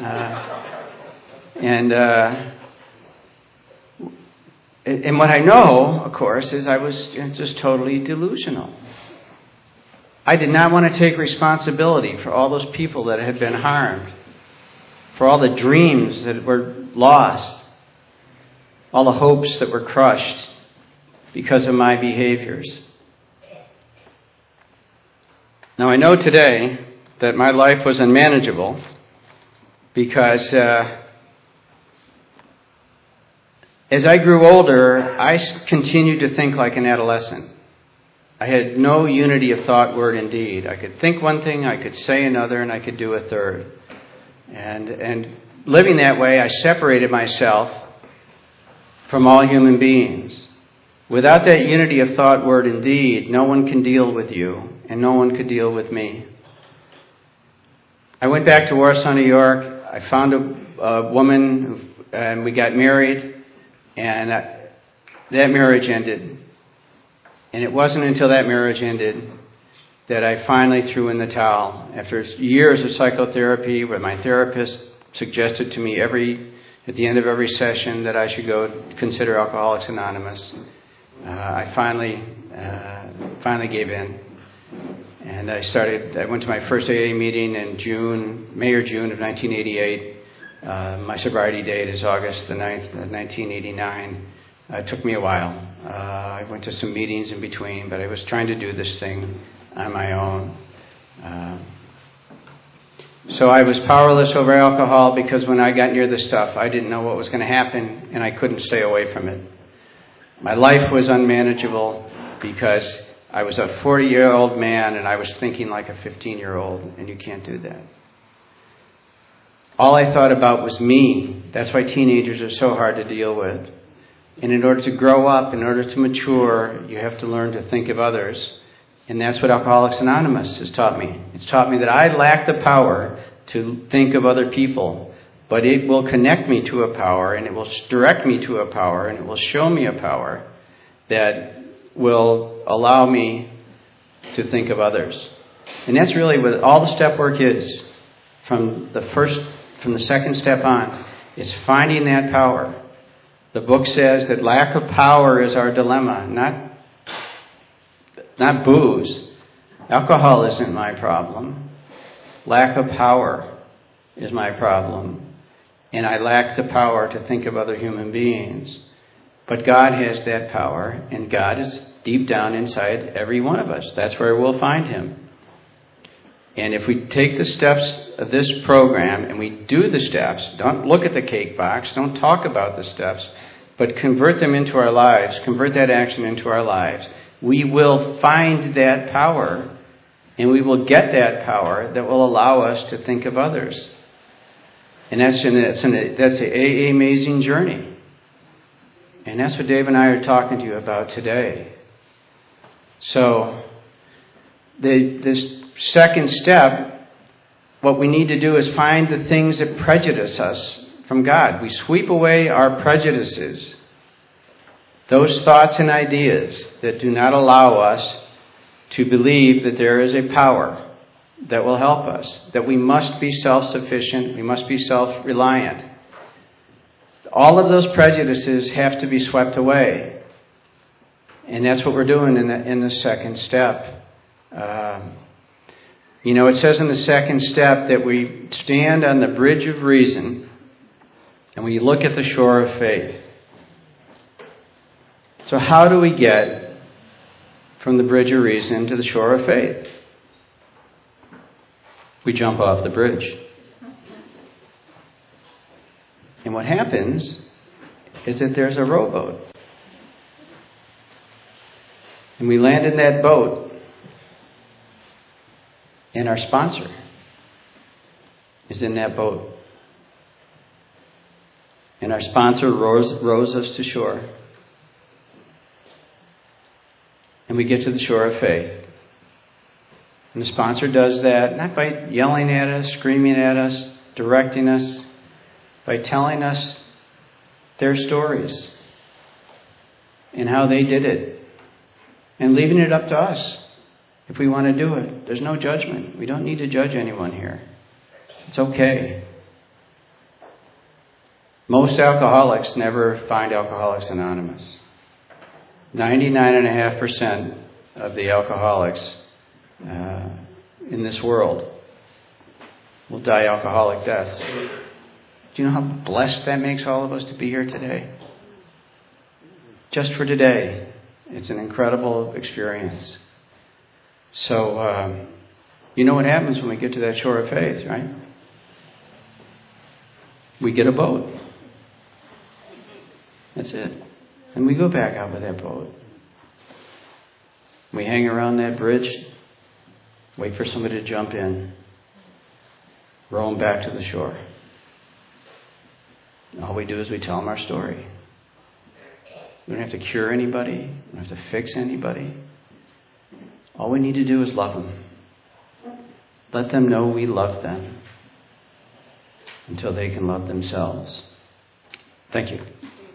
And what I know, of course, is I was just totally delusional. I did not want to take responsibility for all those people that had been harmed, for all the dreams that were lost, all the hopes that were crushed because of my behaviors. Now, I know today that my life was unmanageable because as I grew older, I continued to think like an adolescent. I had no unity of thought, word, and deed. I could think one thing, I could say another, and I could do a third. And living that way, I separated myself from all human beings. Without that unity of thought, word, and deed, no one can deal with you, and no one could deal with me. I went back to Warsaw, New York. I found a woman, and we got married, and that marriage ended. And it wasn't until that marriage ended that I finally threw in the towel. After years of psychotherapy, where my therapist suggested to me at the end of every session that I should go consider Alcoholics Anonymous, I finally gave in. And I went to my first AA meeting in May or June of 1988. My sobriety date is August the 9th, 1989. It took me a while. I went to some meetings in between, but I was trying to do this thing on my own. So I was powerless over alcohol because when I got near the stuff, I didn't know what was going to happen, and I couldn't stay away from it. My life was unmanageable because I was a 40-year-old man, and I was thinking like a 15-year-old, and you can't do that. all I thought about was me. That's why teenagers are so hard to deal with. And in order to grow up, in order to mature, you have to learn to think of others. And that's what Alcoholics Anonymous has taught me. It's taught me that I lack the power to think of other people, but it will connect me to a power, and it will direct me to a power, and it will show me a power that will allow me to think of others. And that's really what all the step work is. From the second step on, it's finding that power. The book says that lack of power is our dilemma, not booze. Alcohol isn't my problem. Lack of power is my problem. And I lack the power to think of other human beings. But God has that power, and God is deep down inside every one of us. That's where we'll find Him. And if we take the steps of this program and we do the steps, don't look at the cake box, don't talk about the steps, but convert them into our lives, convert that action into our lives, we will find that power, and we will get that power that will allow us to think of others. And that's an amazing journey. And that's what Dave and I are talking to you about today. So, this second step, what we need to do is find the things that prejudice us from God. We sweep away our prejudices, those thoughts and ideas that do not allow us to believe that there is a power that will help us, that we must be self-sufficient, we must be self-reliant. All of those prejudices have to be swept away. And that's what we're doing in the second step. It says in the second step that we stand on the bridge of reason and we look at the shore of faith. So how do we get from the bridge of reason to the shore of faith? We jump off the bridge. And what happens is that there's a rowboat. And we land in that boat, and our sponsor is in that boat. And our sponsor rows us to shore. And we get to the shore of faith. And the sponsor does that not by yelling at us, screaming at us, directing us, by telling us their stories and how they did it, and leaving it up to us if we want to do it. There's no judgment. We don't need to judge anyone here. It's okay. Most alcoholics never find Alcoholics Anonymous. 99.5% of the alcoholics in this world will die alcoholic deaths. Do you know how blessed that makes all of us to be here today? Just for today. It's an incredible experience. So, you know what happens when we get to that shore of faith, right? We get a boat. That's it. And we go back out with that boat. We hang around that bridge, wait for somebody to jump in, row them back to the shore. All we do is we tell them our story. We don't have to cure anybody. We don't have to fix anybody. All we need to do is love them. Let them know we love them until they can love themselves. Thank you.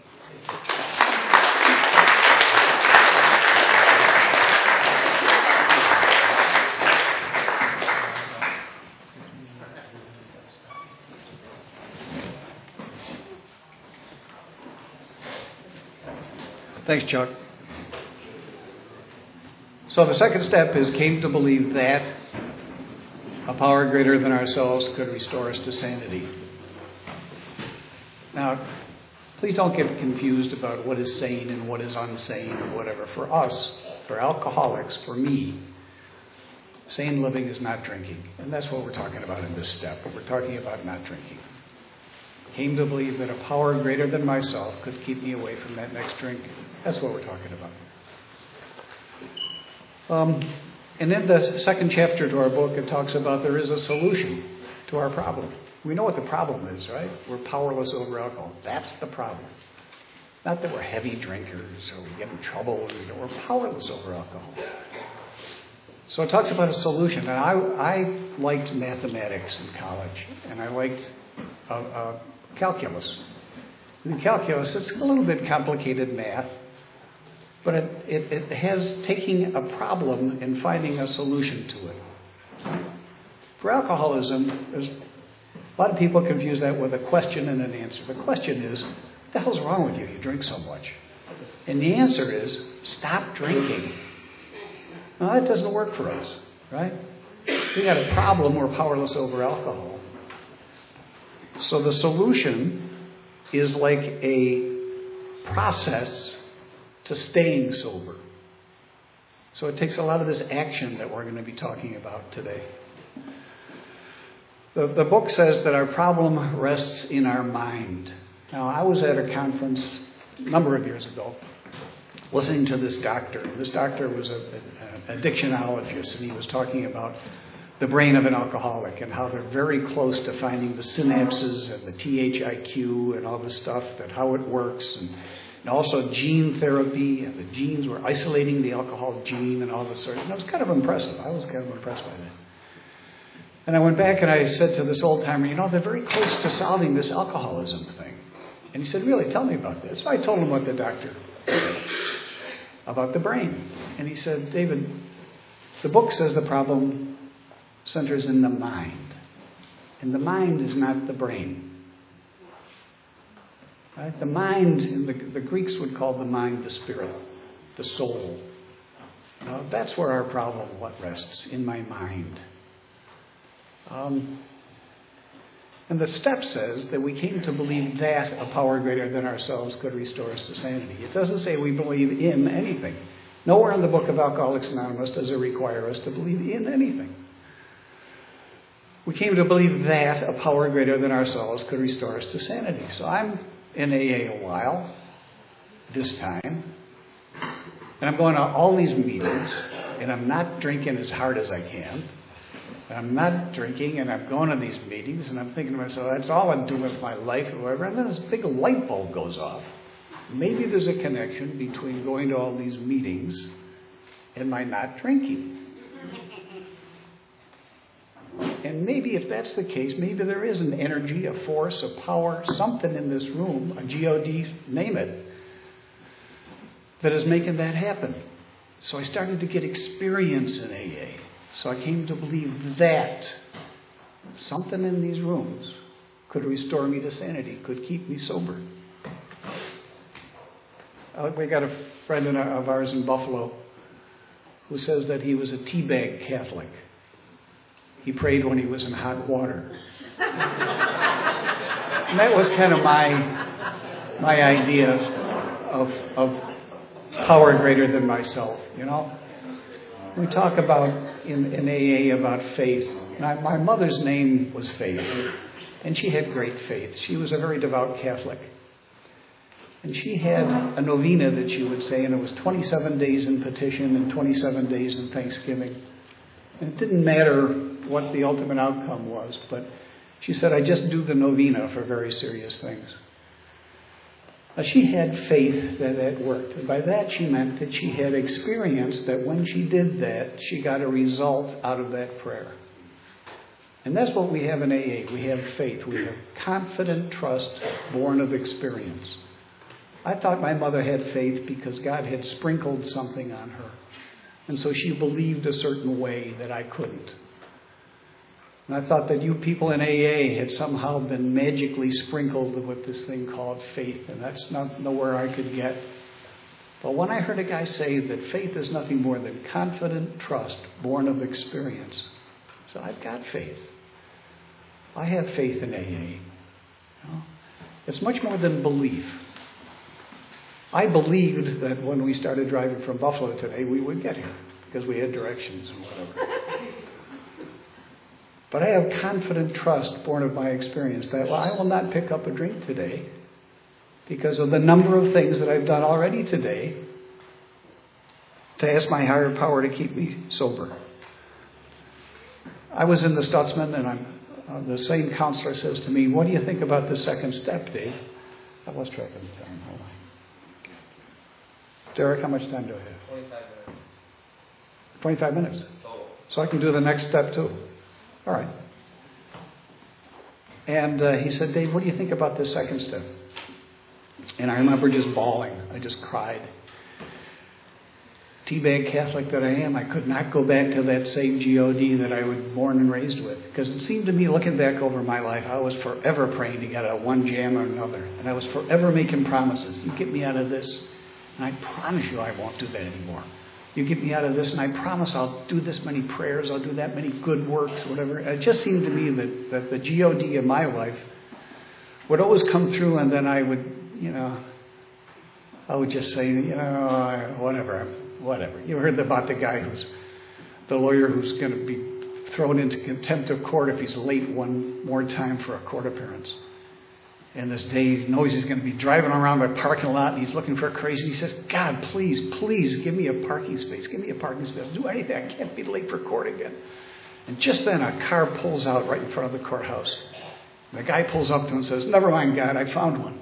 Thanks, Chuck. So the second step is came to believe that a power greater than ourselves could restore us to sanity. Now, please don't get confused about what is sane and what is unsane or whatever. For us, for alcoholics, for me, sane living is not drinking. And that's what we're talking about in this step. We're talking about not drinking. Came to believe that a power greater than myself could keep me away from that next drink. That's what we're talking about. And in the second chapter to our book, it talks about there is a solution. to our problem. We know what the problem is, right? We're powerless over alcohol. That's the problem. Not that we're heavy drinkers or we get in trouble. We're powerless over alcohol. So it talks about a solution. And I liked mathematics in college, and I liked calculus. In calculus, it's a little bit complicated math, but it has taking a problem and finding a solution to it. For alcoholism, there's a lot of people confuse that with a question and an answer. The question is, what the hell's wrong with you? You drink so much. And the answer is, stop drinking. Now, that doesn't work for us, right? We got a problem. We're powerless over alcohol. So the solution is like a process to staying sober. So it takes a lot of this action that we're going to be talking about today. The book says that our problem rests in our mind. Now, I was at a conference a number of years ago listening to this doctor. This doctor was an addictionologist, and he was talking about the brain of an alcoholic and how they're very close to finding the synapses and the THIQ and all this stuff, that how it works, and also gene therapy, and the genes were isolating the alcohol gene and all this sort of. And it was kind of impressive. I was kind of impressed by that. And I went back and I said to this old timer, they're very close to solving this alcoholism thing. And he said, really, tell me about this. So I told him what the doctor said about the brain. And he said, David, the book says the problem centers in the mind. And the mind is not the brain. Right? The mind, the Greeks would call the mind the spirit, the soul. That's where our problem rests, in my mind. And the step says that we came to believe that a power greater than ourselves could restore us to sanity. It doesn't say we believe in anything. Nowhere in the book of Alcoholics Anonymous does it require us to believe in anything. We came to believe that a power greater than ourselves could restore us to sanity. So I'm in AA a while, this time, and I'm going to all these meetings, and I'm not drinking as hard as I can. I'm not drinking, and I'm going to these meetings, and I'm thinking to myself, that's all I'm doing with my life or whatever. And then this big light bulb goes off. Maybe there's a connection between going to all these meetings and my not drinking. And maybe if that's the case, maybe there is an energy, a force, a power, something in this room, a God, name it, that is making that happen. So I started to get experience in AA. So I came to believe that something in these rooms could restore me to sanity, could keep me sober. We got a friend of ours in Buffalo who says that he was a teabag Catholic. He prayed when he was in hot water. And that was kind of my idea of power greater than myself, We talk about in AA about faith. My mother's name was Faith, and she had great faith. She was a very devout Catholic. And she had a novena that she would say, and it was 27 days in petition and 27 days in thanksgiving. And it didn't matter what the ultimate outcome was, but she said, I just do the novena for very serious things. She had faith that that worked. And by that she meant that she had experience that when she did that, she got a result out of that prayer. And that's what we have in AA. We have faith. We have confident trust born of experience. I thought my mother had faith because God had sprinkled something on her. And so she believed a certain way that I couldn't. And I thought that you people in AA had somehow been magically sprinkled with this thing called faith, and that's not nowhere I could get. But when I heard a guy say that faith is nothing more than confident trust born of experience, so I've got faith. I have faith in AA. It's much more than belief. I believed that when we started driving from Buffalo today, we would get here because we had directions and whatever. But I have confident trust born of my experience that I will not pick up a drink today because of the number of things that I've done already today to ask my higher power to keep me sober. I was in the Stutzman, and the same counselor says to me, "What do you think about the second step, Dave?" I lost track of the time. Hold on. Derek, how much time do I have? 25 minutes. 25 minutes? Total. So I can do the next step too. All right. And he said, "Dave, what do you think about this second step?" And I remember just bawling. I just cried. Teabag Catholic that I am, I could not go back to that same G.O.D. that I was born and raised with. Because it seemed to me, looking back over my life, I was forever praying to get out of one jam or another. And I was forever making promises. You get me out of this, and I promise you I won't do that anymore. You get me out of this, and I promise I'll do this many prayers, I'll do that many good works, whatever. It just seemed to me that the G.O.D. of my life would always come through, and then I would, I would just say, whatever. You heard about the guy the lawyer who's going to be thrown into contempt of court if he's late one more time for a court appearance. And this day he knows he's going to be driving around my parking lot and he's looking for a crazy. He says, "God, please give me a parking space. Give me a parking space. I'll do anything. I can't be late for court again." And just then a car pulls out right in front of the courthouse. The guy pulls up to him and says, "Never mind, God, I found one."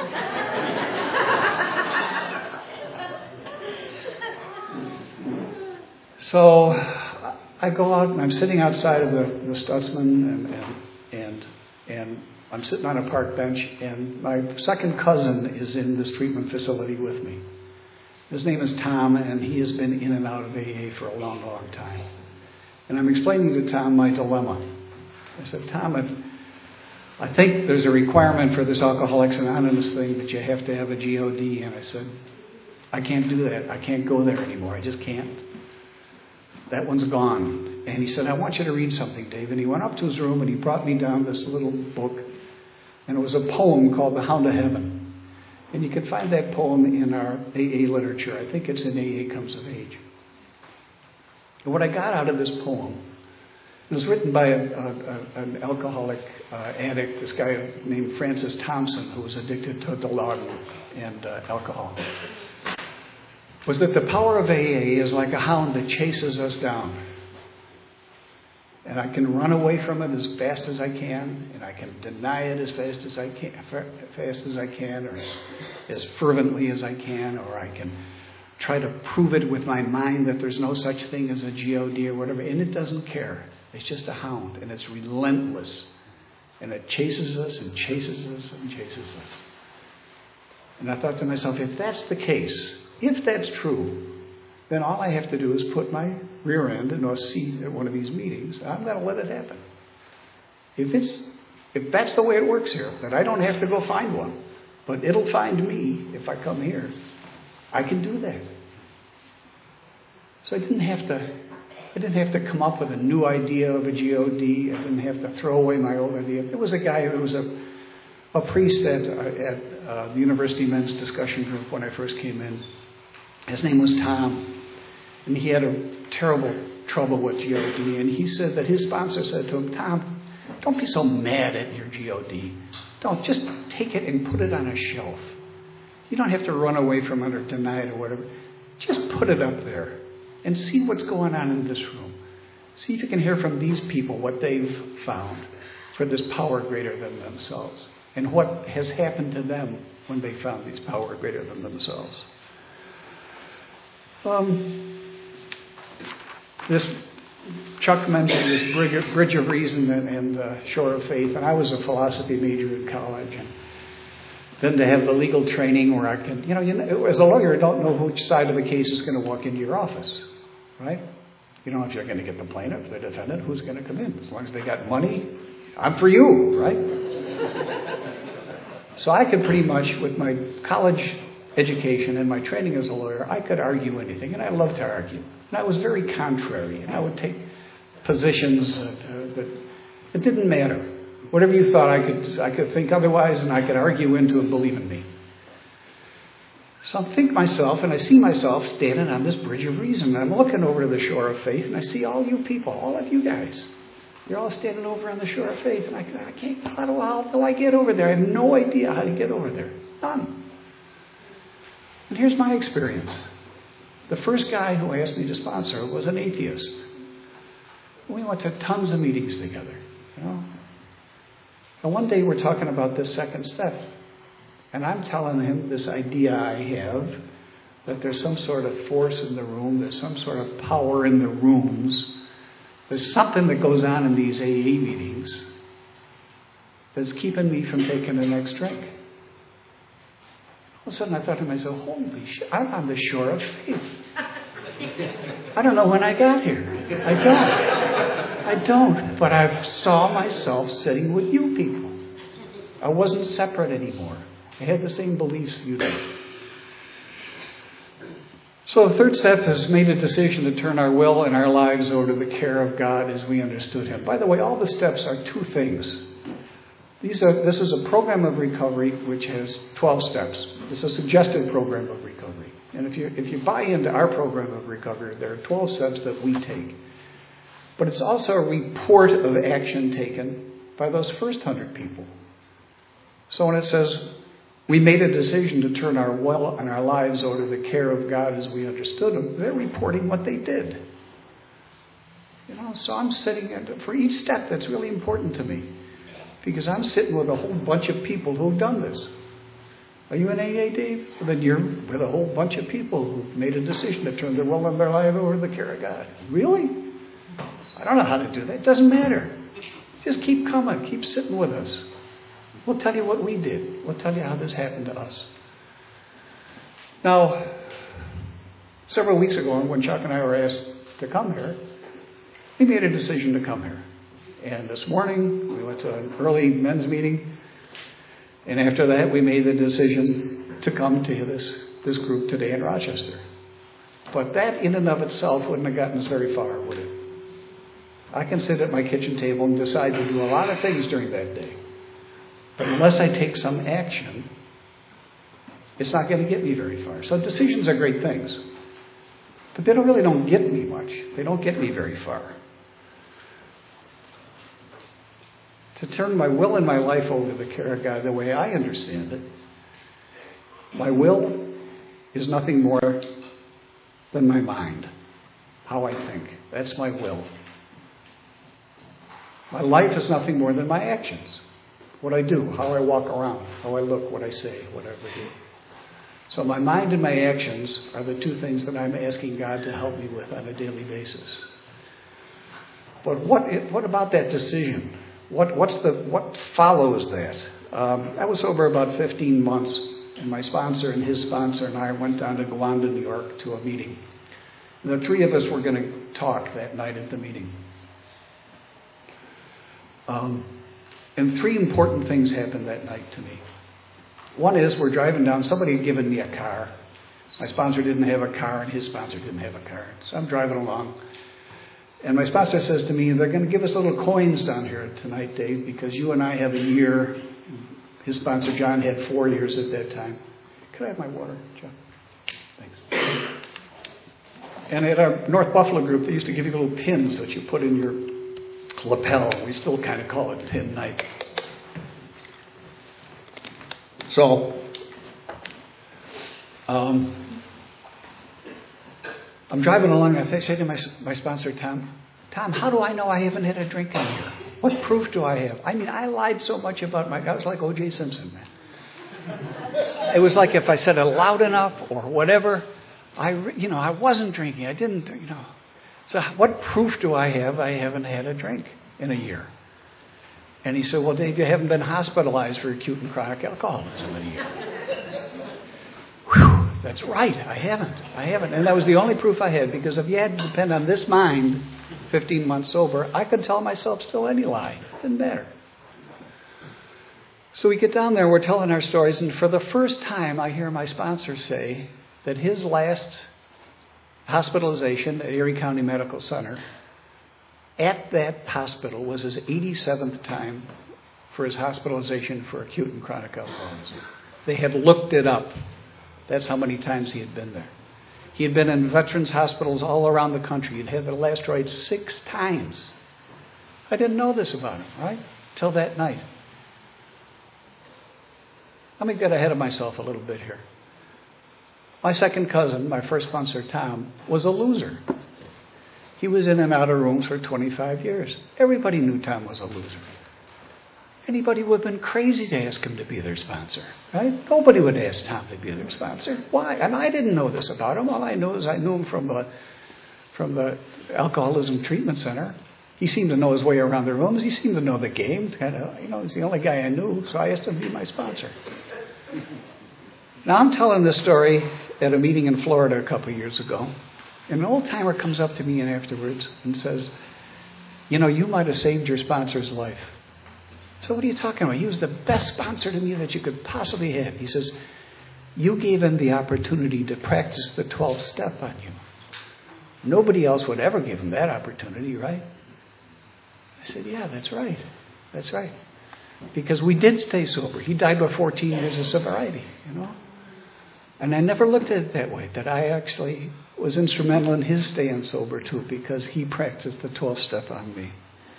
So I go out and I'm sitting outside of the Stutzman and I'm sitting on a park bench, and my second cousin is in this treatment facility with me. His name is Tom, and he has been in and out of AA for a long, long time. And I'm explaining to Tom my dilemma. I said, "Tom, I think there's a requirement for this Alcoholics Anonymous thing that you have to have a G.O.D. And I said, "I can't do that. I can't go there anymore. I just can't. That one's gone." And he said, "I want you to read something, Dave." And he went up to his room and he brought me down this little book. And it was a poem called "The Hound of Heaven." And you can find that poem in our AA literature. I think it's in AA Comes of Age. And what I got out of this poem, it was written by an alcoholic addict, this guy named Francis Thompson, who was addicted to Dilaudid and alcohol, was that the power of AA is like a hound that chases us down. And I can run away from it as fast as I can, and I can deny it as fast as I can, or as fervently as I can, or I can try to prove it with my mind that there's no such thing as a G.O.D. or whatever, and it doesn't care. It's just a hound, and it's relentless, and it chases us and chases us and chases us. And I thought to myself, if that's the case, if that's true, then all I have to do is put my rear end in a seat at one of these meetings. I'm going to let it happen. If that's the way it works here, that I don't have to go find one, but it'll find me if I come here, I can do that. So I didn't have to come up with a new idea of a G.O.D. I didn't have to throw away my old idea. There was a guy who was a priest at the University Men's Discussion Group when I first came in. His name was Tom, and he had a terrible trouble with G.O.D. And he said that his sponsor said to him, "Tom, don't be so mad at your G.O.D. Don't, just take it and put it on a shelf. You don't have to run away from it or deny it or whatever. Just put it up there and see what's going on in this room. See if you can hear from these people what they've found for this power greater than themselves, and what has happened to them when they found this power greater than themselves." This Chuck mentioned this Bridge of Reason and Shore of Faith, and I was a philosophy major in college, and then to have the legal training where I can, as a lawyer, I don't know which side of the case is going to walk into your office, right? You don't know if you're going to get the plaintiff, the defendant, who's going to come in. As long as they got money, I'm for you, right? So I could pretty much, with my college education and my training as a lawyer, I could argue anything, and I loved to argue. And I was very contrary, and I would take positions that it didn't matter. Whatever you thought, I could think otherwise, and I could argue into it, believe in me. So I think myself, and I see myself standing on this Bridge of Reason, and I'm looking over to the Shore of Faith, and I see all you people, all of you guys. You're all standing over on the Shore of Faith, and I can't, how do I get over there? I have no idea how to get over there. None. And here's my experience. The first guy who asked me to sponsor was an atheist. We went to tons of meetings together. And one day we're talking about this second step. And I'm telling him this idea I have, that there's some sort of force in the room, there's some sort of power in the rooms, there's something that goes on in these AA meetings that's keeping me from taking the next drink. All of a sudden I thought to myself, holy shit, I'm on the shore of faith. I don't know when I got here. I don't. But I saw myself sitting with you people. I wasn't separate anymore. I had the same beliefs you did. So the third step has made a decision to turn our will and our lives over to the care of God as we understood Him. By the way, all the steps are two things. This is a program of recovery which has 12 steps. It's a suggested program of recovery. And if you buy into our program of recovery, there are 12 steps that we take. But it's also a report of action taken by those first 100 people. So when it says, we made a decision to turn our will and our lives over to the care of God as we understood Him, they're reporting what they did. So I'm sitting, for each step that's really important to me. Because I'm sitting with a whole bunch of people who've done this. Are you in AA, Dave? Well, then you're with a whole bunch of people who've made a decision to turn their will and their life over to the care of God. Really? I don't know how to do that. It doesn't matter. Just keep coming. Keep sitting with us. We'll tell you what we did. We'll tell you how this happened to us. Now, several weeks ago, when Chuck and I were asked to come here, we made a decision to come here. And this morning, we went to an early men's meeting. And after that, we made the decision to come to this group today in Rochester. But that in and of itself wouldn't have gotten us very far, would it? I can sit at my kitchen table and decide to do a lot of things during that day. But unless I take some action, it's not going to get me very far. So decisions are great things. But they really don't get me much. They don't get me very far. To turn my will and my life over to the care of God the way I understand it, my will is nothing more than my mind, how I think. That's my will. My life is nothing more than my actions, what I do, how I walk around, how I look, what I say, whatever I do. So my mind and my actions are the two things that I'm asking God to help me with on a daily basis. But what about that decision? What follows that? I was sober about 15 months, and my sponsor and his sponsor and I went down to Gowanda, New York, to a meeting. And the three of us were going to talk that night at the meeting. And three important things happened that night to me. One is, we're driving down. Somebody had given me a car. My sponsor didn't have a car, and his sponsor didn't have a car. So I'm driving along. And my sponsor says to me, they're going to give us little coins down here tonight, Dave, because you and I have a year. His sponsor, John, had 4 years at that time. Could I have my water, John? Thanks. And at our North Buffalo group, they used to give you little pins that you put in your lapel. We still kind of call it pin night. So, I'm driving along, and I say to my sponsor, Tom, how do I know I haven't had a drink in here? What proof do I have? I mean, I lied so much about I was like O.J. Simpson, man. It was like if I said it loud enough or whatever, I wasn't drinking. I didn't, So what proof do I have I haven't had a drink in a year? And he said, well, Dave, you haven't been hospitalized for acute and chronic alcoholism in a year. Whew, that's right. I haven't. And that was the only proof I had, because if you had to depend on this mind, 15 months sober, I could tell myself still any lie. Didn't matter. So we get down there, we're telling our stories, and for the first time I hear my sponsor say that his last hospitalization at Erie County Medical Center, at that hospital, was his 87th time for his hospitalization for acute and chronic alcoholism. They had looked it up. That's how many times he had been there. He had been in veterans hospitals all around the country. He'd had the last ride 6 times. I didn't know this about him, right? Till that night. Let me get ahead of myself a little bit here. My second cousin, my first sponsor, Tom, was a loser. He was in and out of rooms for 25 years. Everybody knew Tom was a loser. Anybody would have been crazy to ask him to be their sponsor, right? Nobody would ask Tom to be their sponsor. Why? And I didn't know this about him. All I know is I knew him from the Alcoholism Treatment Center. He seemed to know his way around the rooms. He seemed to know the game. He's the only guy I knew, so I asked him to be my sponsor. Now, I'm telling this story at a meeting in Florida a couple of years ago, and an old-timer comes up to me afterwards and says, you might have saved your sponsor's life. So what are you talking about? He was the best sponsor to me that you could possibly have. He says, you gave him the opportunity to practice the 12th step on you. Nobody else would ever give him that opportunity, right? I said, yeah, that's right. That's right. Because we did stay sober. He died with 14 years of sobriety, And I never looked at it that way, that I actually was instrumental in his staying sober too, because he practiced the 12th step on me.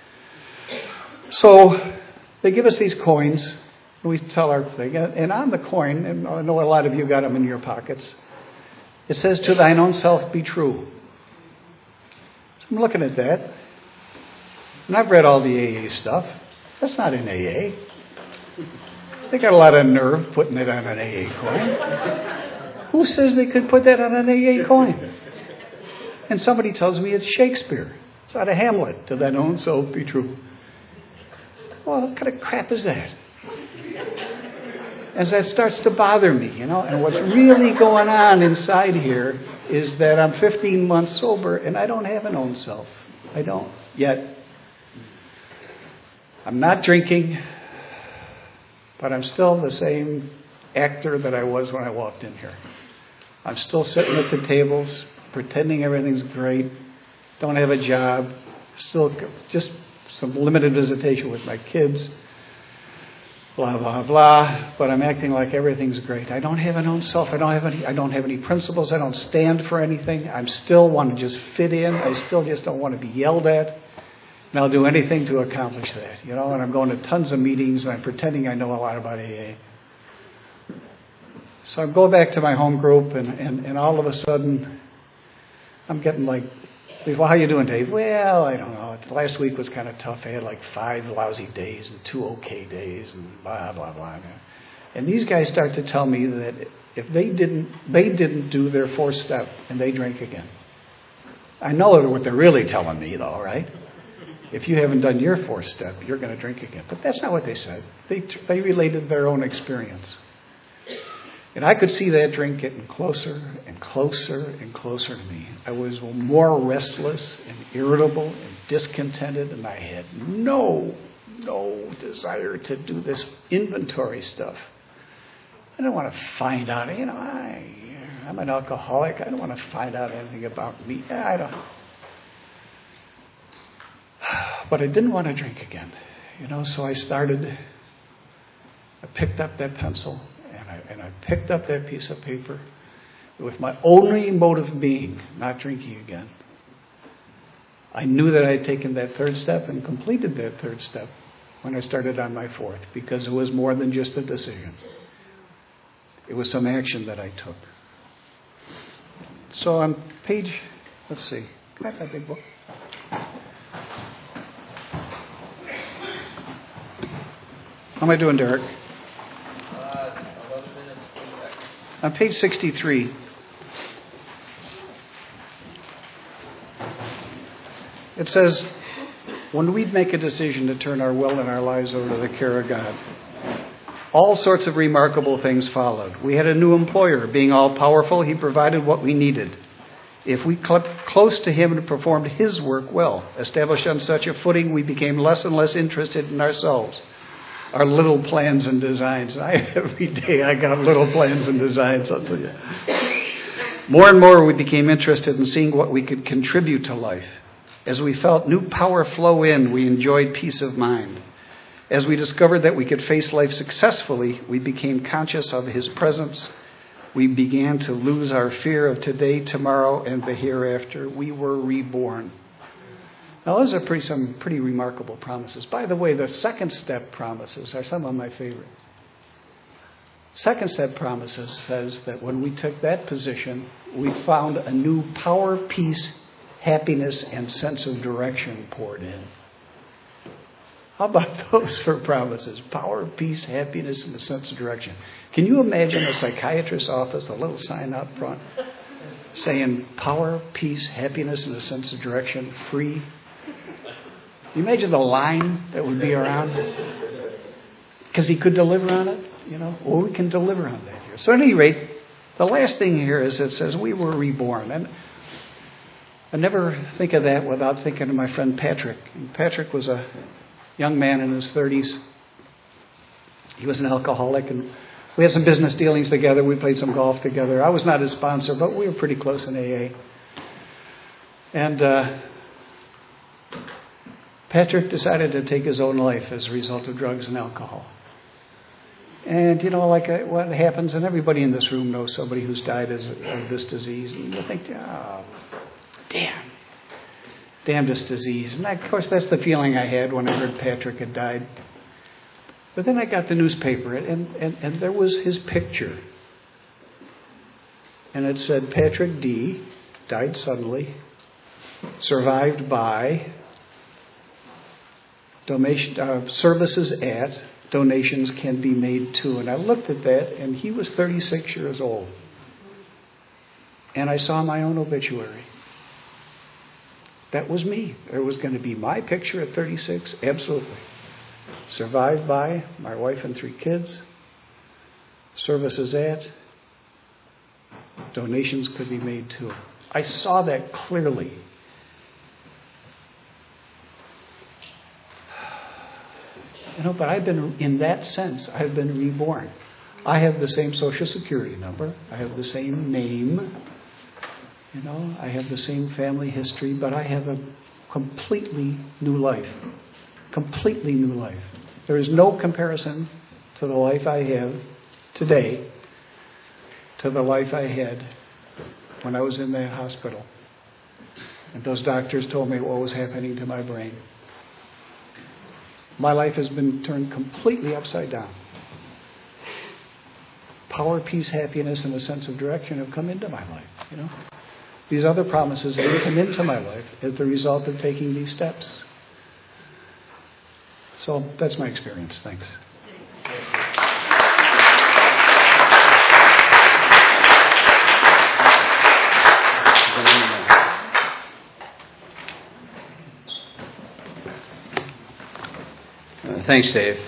So they give us these coins. We tell our thing. And on the coin, and I know a lot of you got them in your pockets, it says, to thine own self be true. So I'm looking at that. And I've read all the AA stuff. That's not in AA. They got a lot of nerve putting it on an AA coin. Who says they could put that on an AA coin? And somebody tells me it's Shakespeare. It's out of Hamlet. To thine own self be true. Well, what kind of crap is that? As that starts to bother me, and what's really going on inside here is that I'm 15 months sober and I don't have an own self. I don't yet. I'm not drinking, but I'm still the same actor that I was when I walked in here. I'm still sitting at the tables, pretending everything's great, don't have a job, still just some limited visitation with my kids, blah, blah, blah, but I'm acting like everything's great. I don't have an own self. I don't have any principles. I don't stand for anything. I still want to just fit in. I still just don't want to be yelled at. And I'll do anything to accomplish that, and I'm going to tons of meetings and I'm pretending I know a lot about AA. So I go back to my home group and all of a sudden I'm getting like, well, how you doing, Dave? Well, I don't know. Last week was kind of tough. I had like 5 lousy days and 2 okay days and blah, blah, blah. And these guys start to tell me that if they didn't do their 4th step and they drank again. I know what they're really telling me though, right? If you haven't done your 4th step, you're going to drink again. But that's not what they said. They related their own experience. And I could see that drink getting closer and closer and closer to me. I was more restless and irritable and discontented, and I had no desire to do this inventory stuff. I don't want to find out, I'm an alcoholic. I don't want to find out anything about me. I don't. But I didn't want to drink again, so I picked up that pencil and I picked up that piece of paper with my only motive being not drinking again. I knew that I had taken that 3rd step and completed that 3rd step when I started on my 4th, because it was more than just a decision. It was some action that I took. So on page, let's see, can I have that big book? How am I doing, Derek? 11 minutes, 2 seconds. On page 63, it says, when we make a decision to turn our will and our lives over to the care of God, all sorts of remarkable things followed. We had a new employer. Being all-powerful, he provided what we needed. If we kept close to him and performed his work well, established on such a footing, we became less and less interested in ourselves, our little plans and designs. Every day I got little plans and designs, I'll tell you. More and more we became interested in seeing what we could contribute to life. As we felt new power flow in, we enjoyed peace of mind. As we discovered that we could face life successfully, we became conscious of his presence. We began to lose our fear of today, tomorrow, and the hereafter. We were reborn. Now, those are some pretty remarkable promises. By the way, the 2nd step promises are some of my favorites. 2nd step promises says that when we took that position, we found a new power, peace, happiness, and sense of direction poured in. How about those for promises? Power, peace, happiness, and a sense of direction. Can you imagine a psychiatrist's office, a little sign out front, saying power, peace, happiness, and a sense of direction, free? Can you imagine the line that would be around? Because he could deliver on it, Well, we can deliver on that here. So at any rate, the last thing here is it says we were reborn. And I never think of that without thinking of my friend Patrick. And Patrick was a young man in his 30s. He was an alcoholic, and we had some business dealings together. We played some golf together. I was not his sponsor, but we were pretty close in AA. And Patrick decided to take his own life as a result of drugs and alcohol. And, what happens, and everybody in this room knows somebody who's died of this disease. And you think, oh, damn this disease. And of course, that's the feeling I had when I heard Patrick had died. But then I got the newspaper, and there was his picture. And it said, Patrick D. died suddenly, survived by services at, donations can be made to. And I looked at that, and he was 36 years old. And I saw my own obituary. That was me. There was going to be my picture at 36, absolutely. Survived by my wife and 3 kids. Services at, donations could be made to. I saw that clearly. But I've been, in that sense, I've been reborn. I have the same Social Security number. I have the same name. I have the same family history, but I have a completely new life. Completely new life. There is no comparison to the life I have today to the life I had when I was in that hospital. And those doctors told me what was happening to my brain. My life has been turned completely upside down. Power, peace, happiness, and a sense of direction have come into my life. These other promises have come into my life as the result of taking these steps. So that's my experience. Thanks. Thanks, Dave.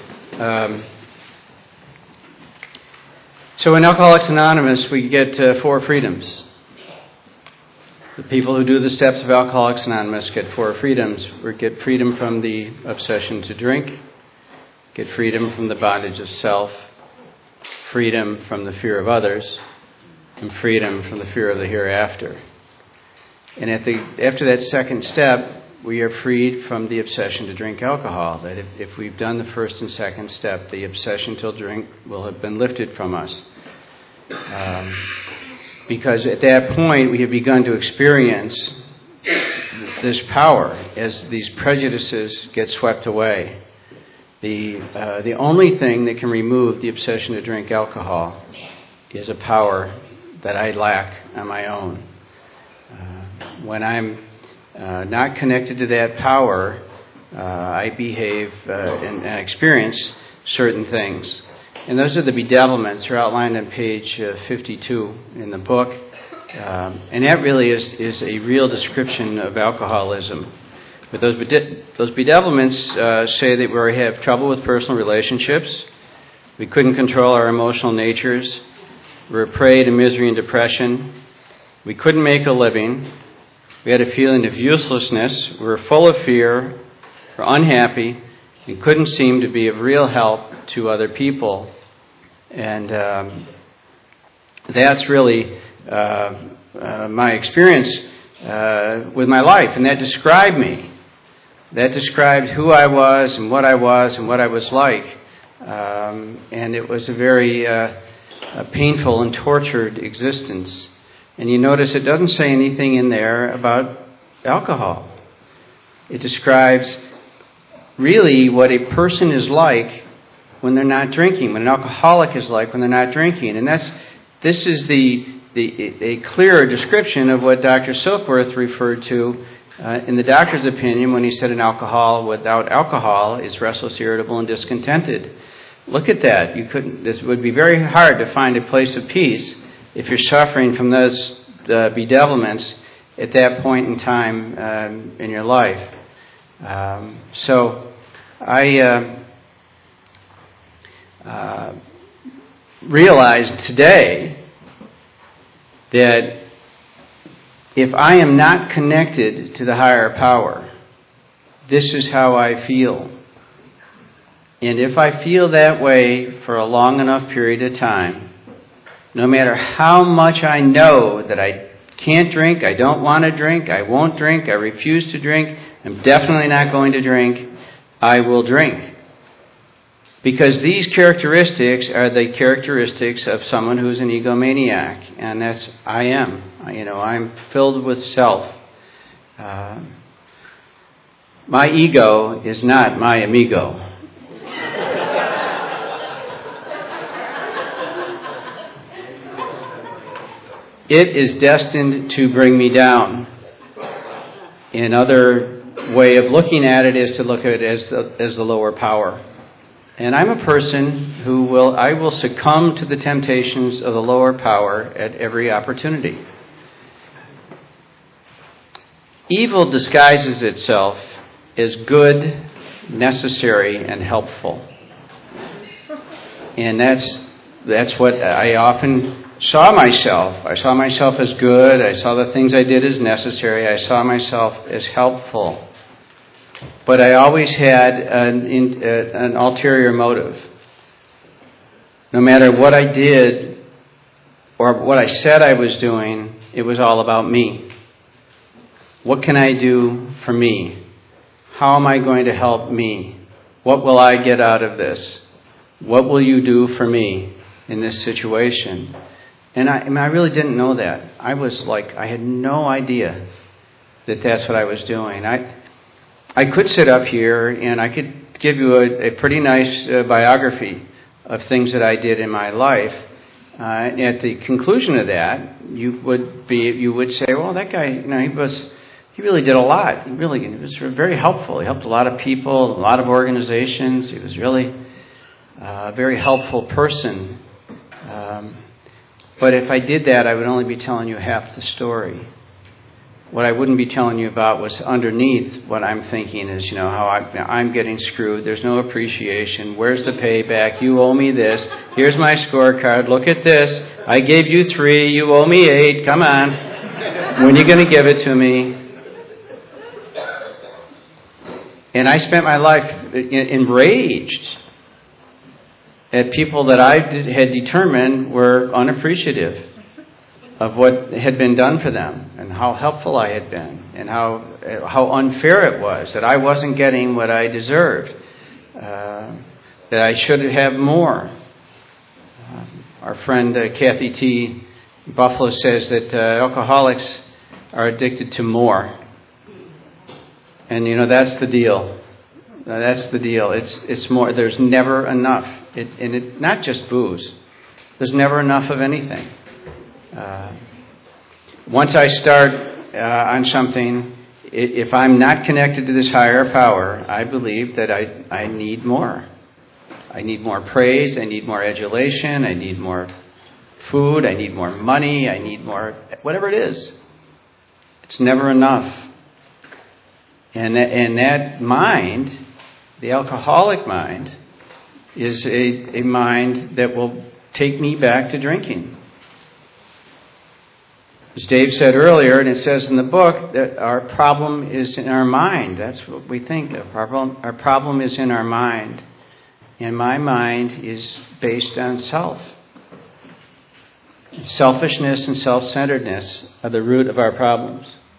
So in Alcoholics Anonymous, we get 4 freedoms. The people who do the steps of Alcoholics Anonymous get 4 freedoms. We get freedom from the obsession to drink, get freedom from the bondage of self, freedom from the fear of others, and freedom from the fear of the hereafter. And after that second step, we are freed from the obsession to drink alcohol. That if we've done the first and second step, the obsession to drink will have been lifted from us. Because at that point, we have begun to experience this power as these prejudices get swept away. The only thing that can remove the obsession to drink alcohol is a power that I lack on my own. When I'm not connected to that power, I behave and experience certain things. And those are the bedevilments. They're outlined on page 52 in the book. And that really is a real description of alcoholism. But those bedevilments say that we have trouble with personal relationships. We couldn't control our emotional natures. We're a prey to misery and depression. We couldn't make a living. We had a feeling of uselessness. We were full of fear. We're unhappy. And couldn't seem to be of real help to other people. And that's really my experience with my life. And that described me. That described who I was and what I was like. And it was a very painful and tortured existence. And you notice it doesn't say anything in there about alcohol. It describes really what a person is like when they're not drinking, what an alcoholic is like when they're not drinking. And this is a clearer description of what Dr. Silkworth referred to in the doctor's opinion, when he said an alcohol without alcohol is restless, irritable, and discontented. Look at that. This would be very hard to find a place of peace if you're suffering from those bedevilments at that point in time in your life. So I realized today that if I am not connected to the higher power, this is how I feel. And if I feel that way for a long enough period of time, no matter how much I know that I can't drink, I don't want to drink, I won't drink, I refuse to drink, I'm definitely not going to drink, I will drink. Because these characteristics are the characteristics of someone who's an egomaniac. And that's, I am. I'm filled with self. My ego is not my amigo. It is destined to bring me down. Another way of looking at it is to look at it as the lower power. And I'm a person who will succumb to the temptations of the lower power at every opportunity. Evil disguises itself as good, necessary, and helpful. And that's what I often saw myself. I saw myself as good. I saw the things I did as necessary. I saw myself as helpful. But I always had an ulterior motive. No matter what I did or what I said I was doing, it was all about me. What can I do for me? How am I going to help me? What will I get out of this? What will you do for me in this situation? And I really didn't know that. I had no idea that that's what I was doing. I could sit up here and I could give you a pretty nice biography of things that I did in my life. At the conclusion of that, you would say, well, that guy, he really did a lot. He was very helpful. He helped a lot of people, a lot of organizations. He was really a very helpful person. But if I did that, I would only be telling you half the story. What I wouldn't be telling you about was underneath what I'm thinking is, how I'm getting screwed. There's no appreciation. Where's the payback? You owe me this. Here's my scorecard. Look at this. I gave you 3. You owe me 8. Come on. When are you going to give it to me? And I spent my life enraged at people that I had determined were unappreciative of what had been done for them and how helpful I had been and how unfair it was, that I wasn't getting what I deserved, that I should have more. Our friend Kathy T. Buffalo says that alcoholics are addicted to more. And that's the deal. That's the deal. It's more. There's never enough. Not just booze. There's never enough of anything. Once I start on something, if I'm not connected to this higher power, I believe that I need more. I need more praise. I need more adulation. I need more food. I need more money. I need more, whatever it is. It's never enough. And that mind, the alcoholic mind, is a mind that will take me back to drinking. As Dave said earlier, and it says in the book, that our problem is in our mind. That's what we think. Our problem is in our mind. And my mind is based on self. Selfishness and self-centeredness are the root of our problems.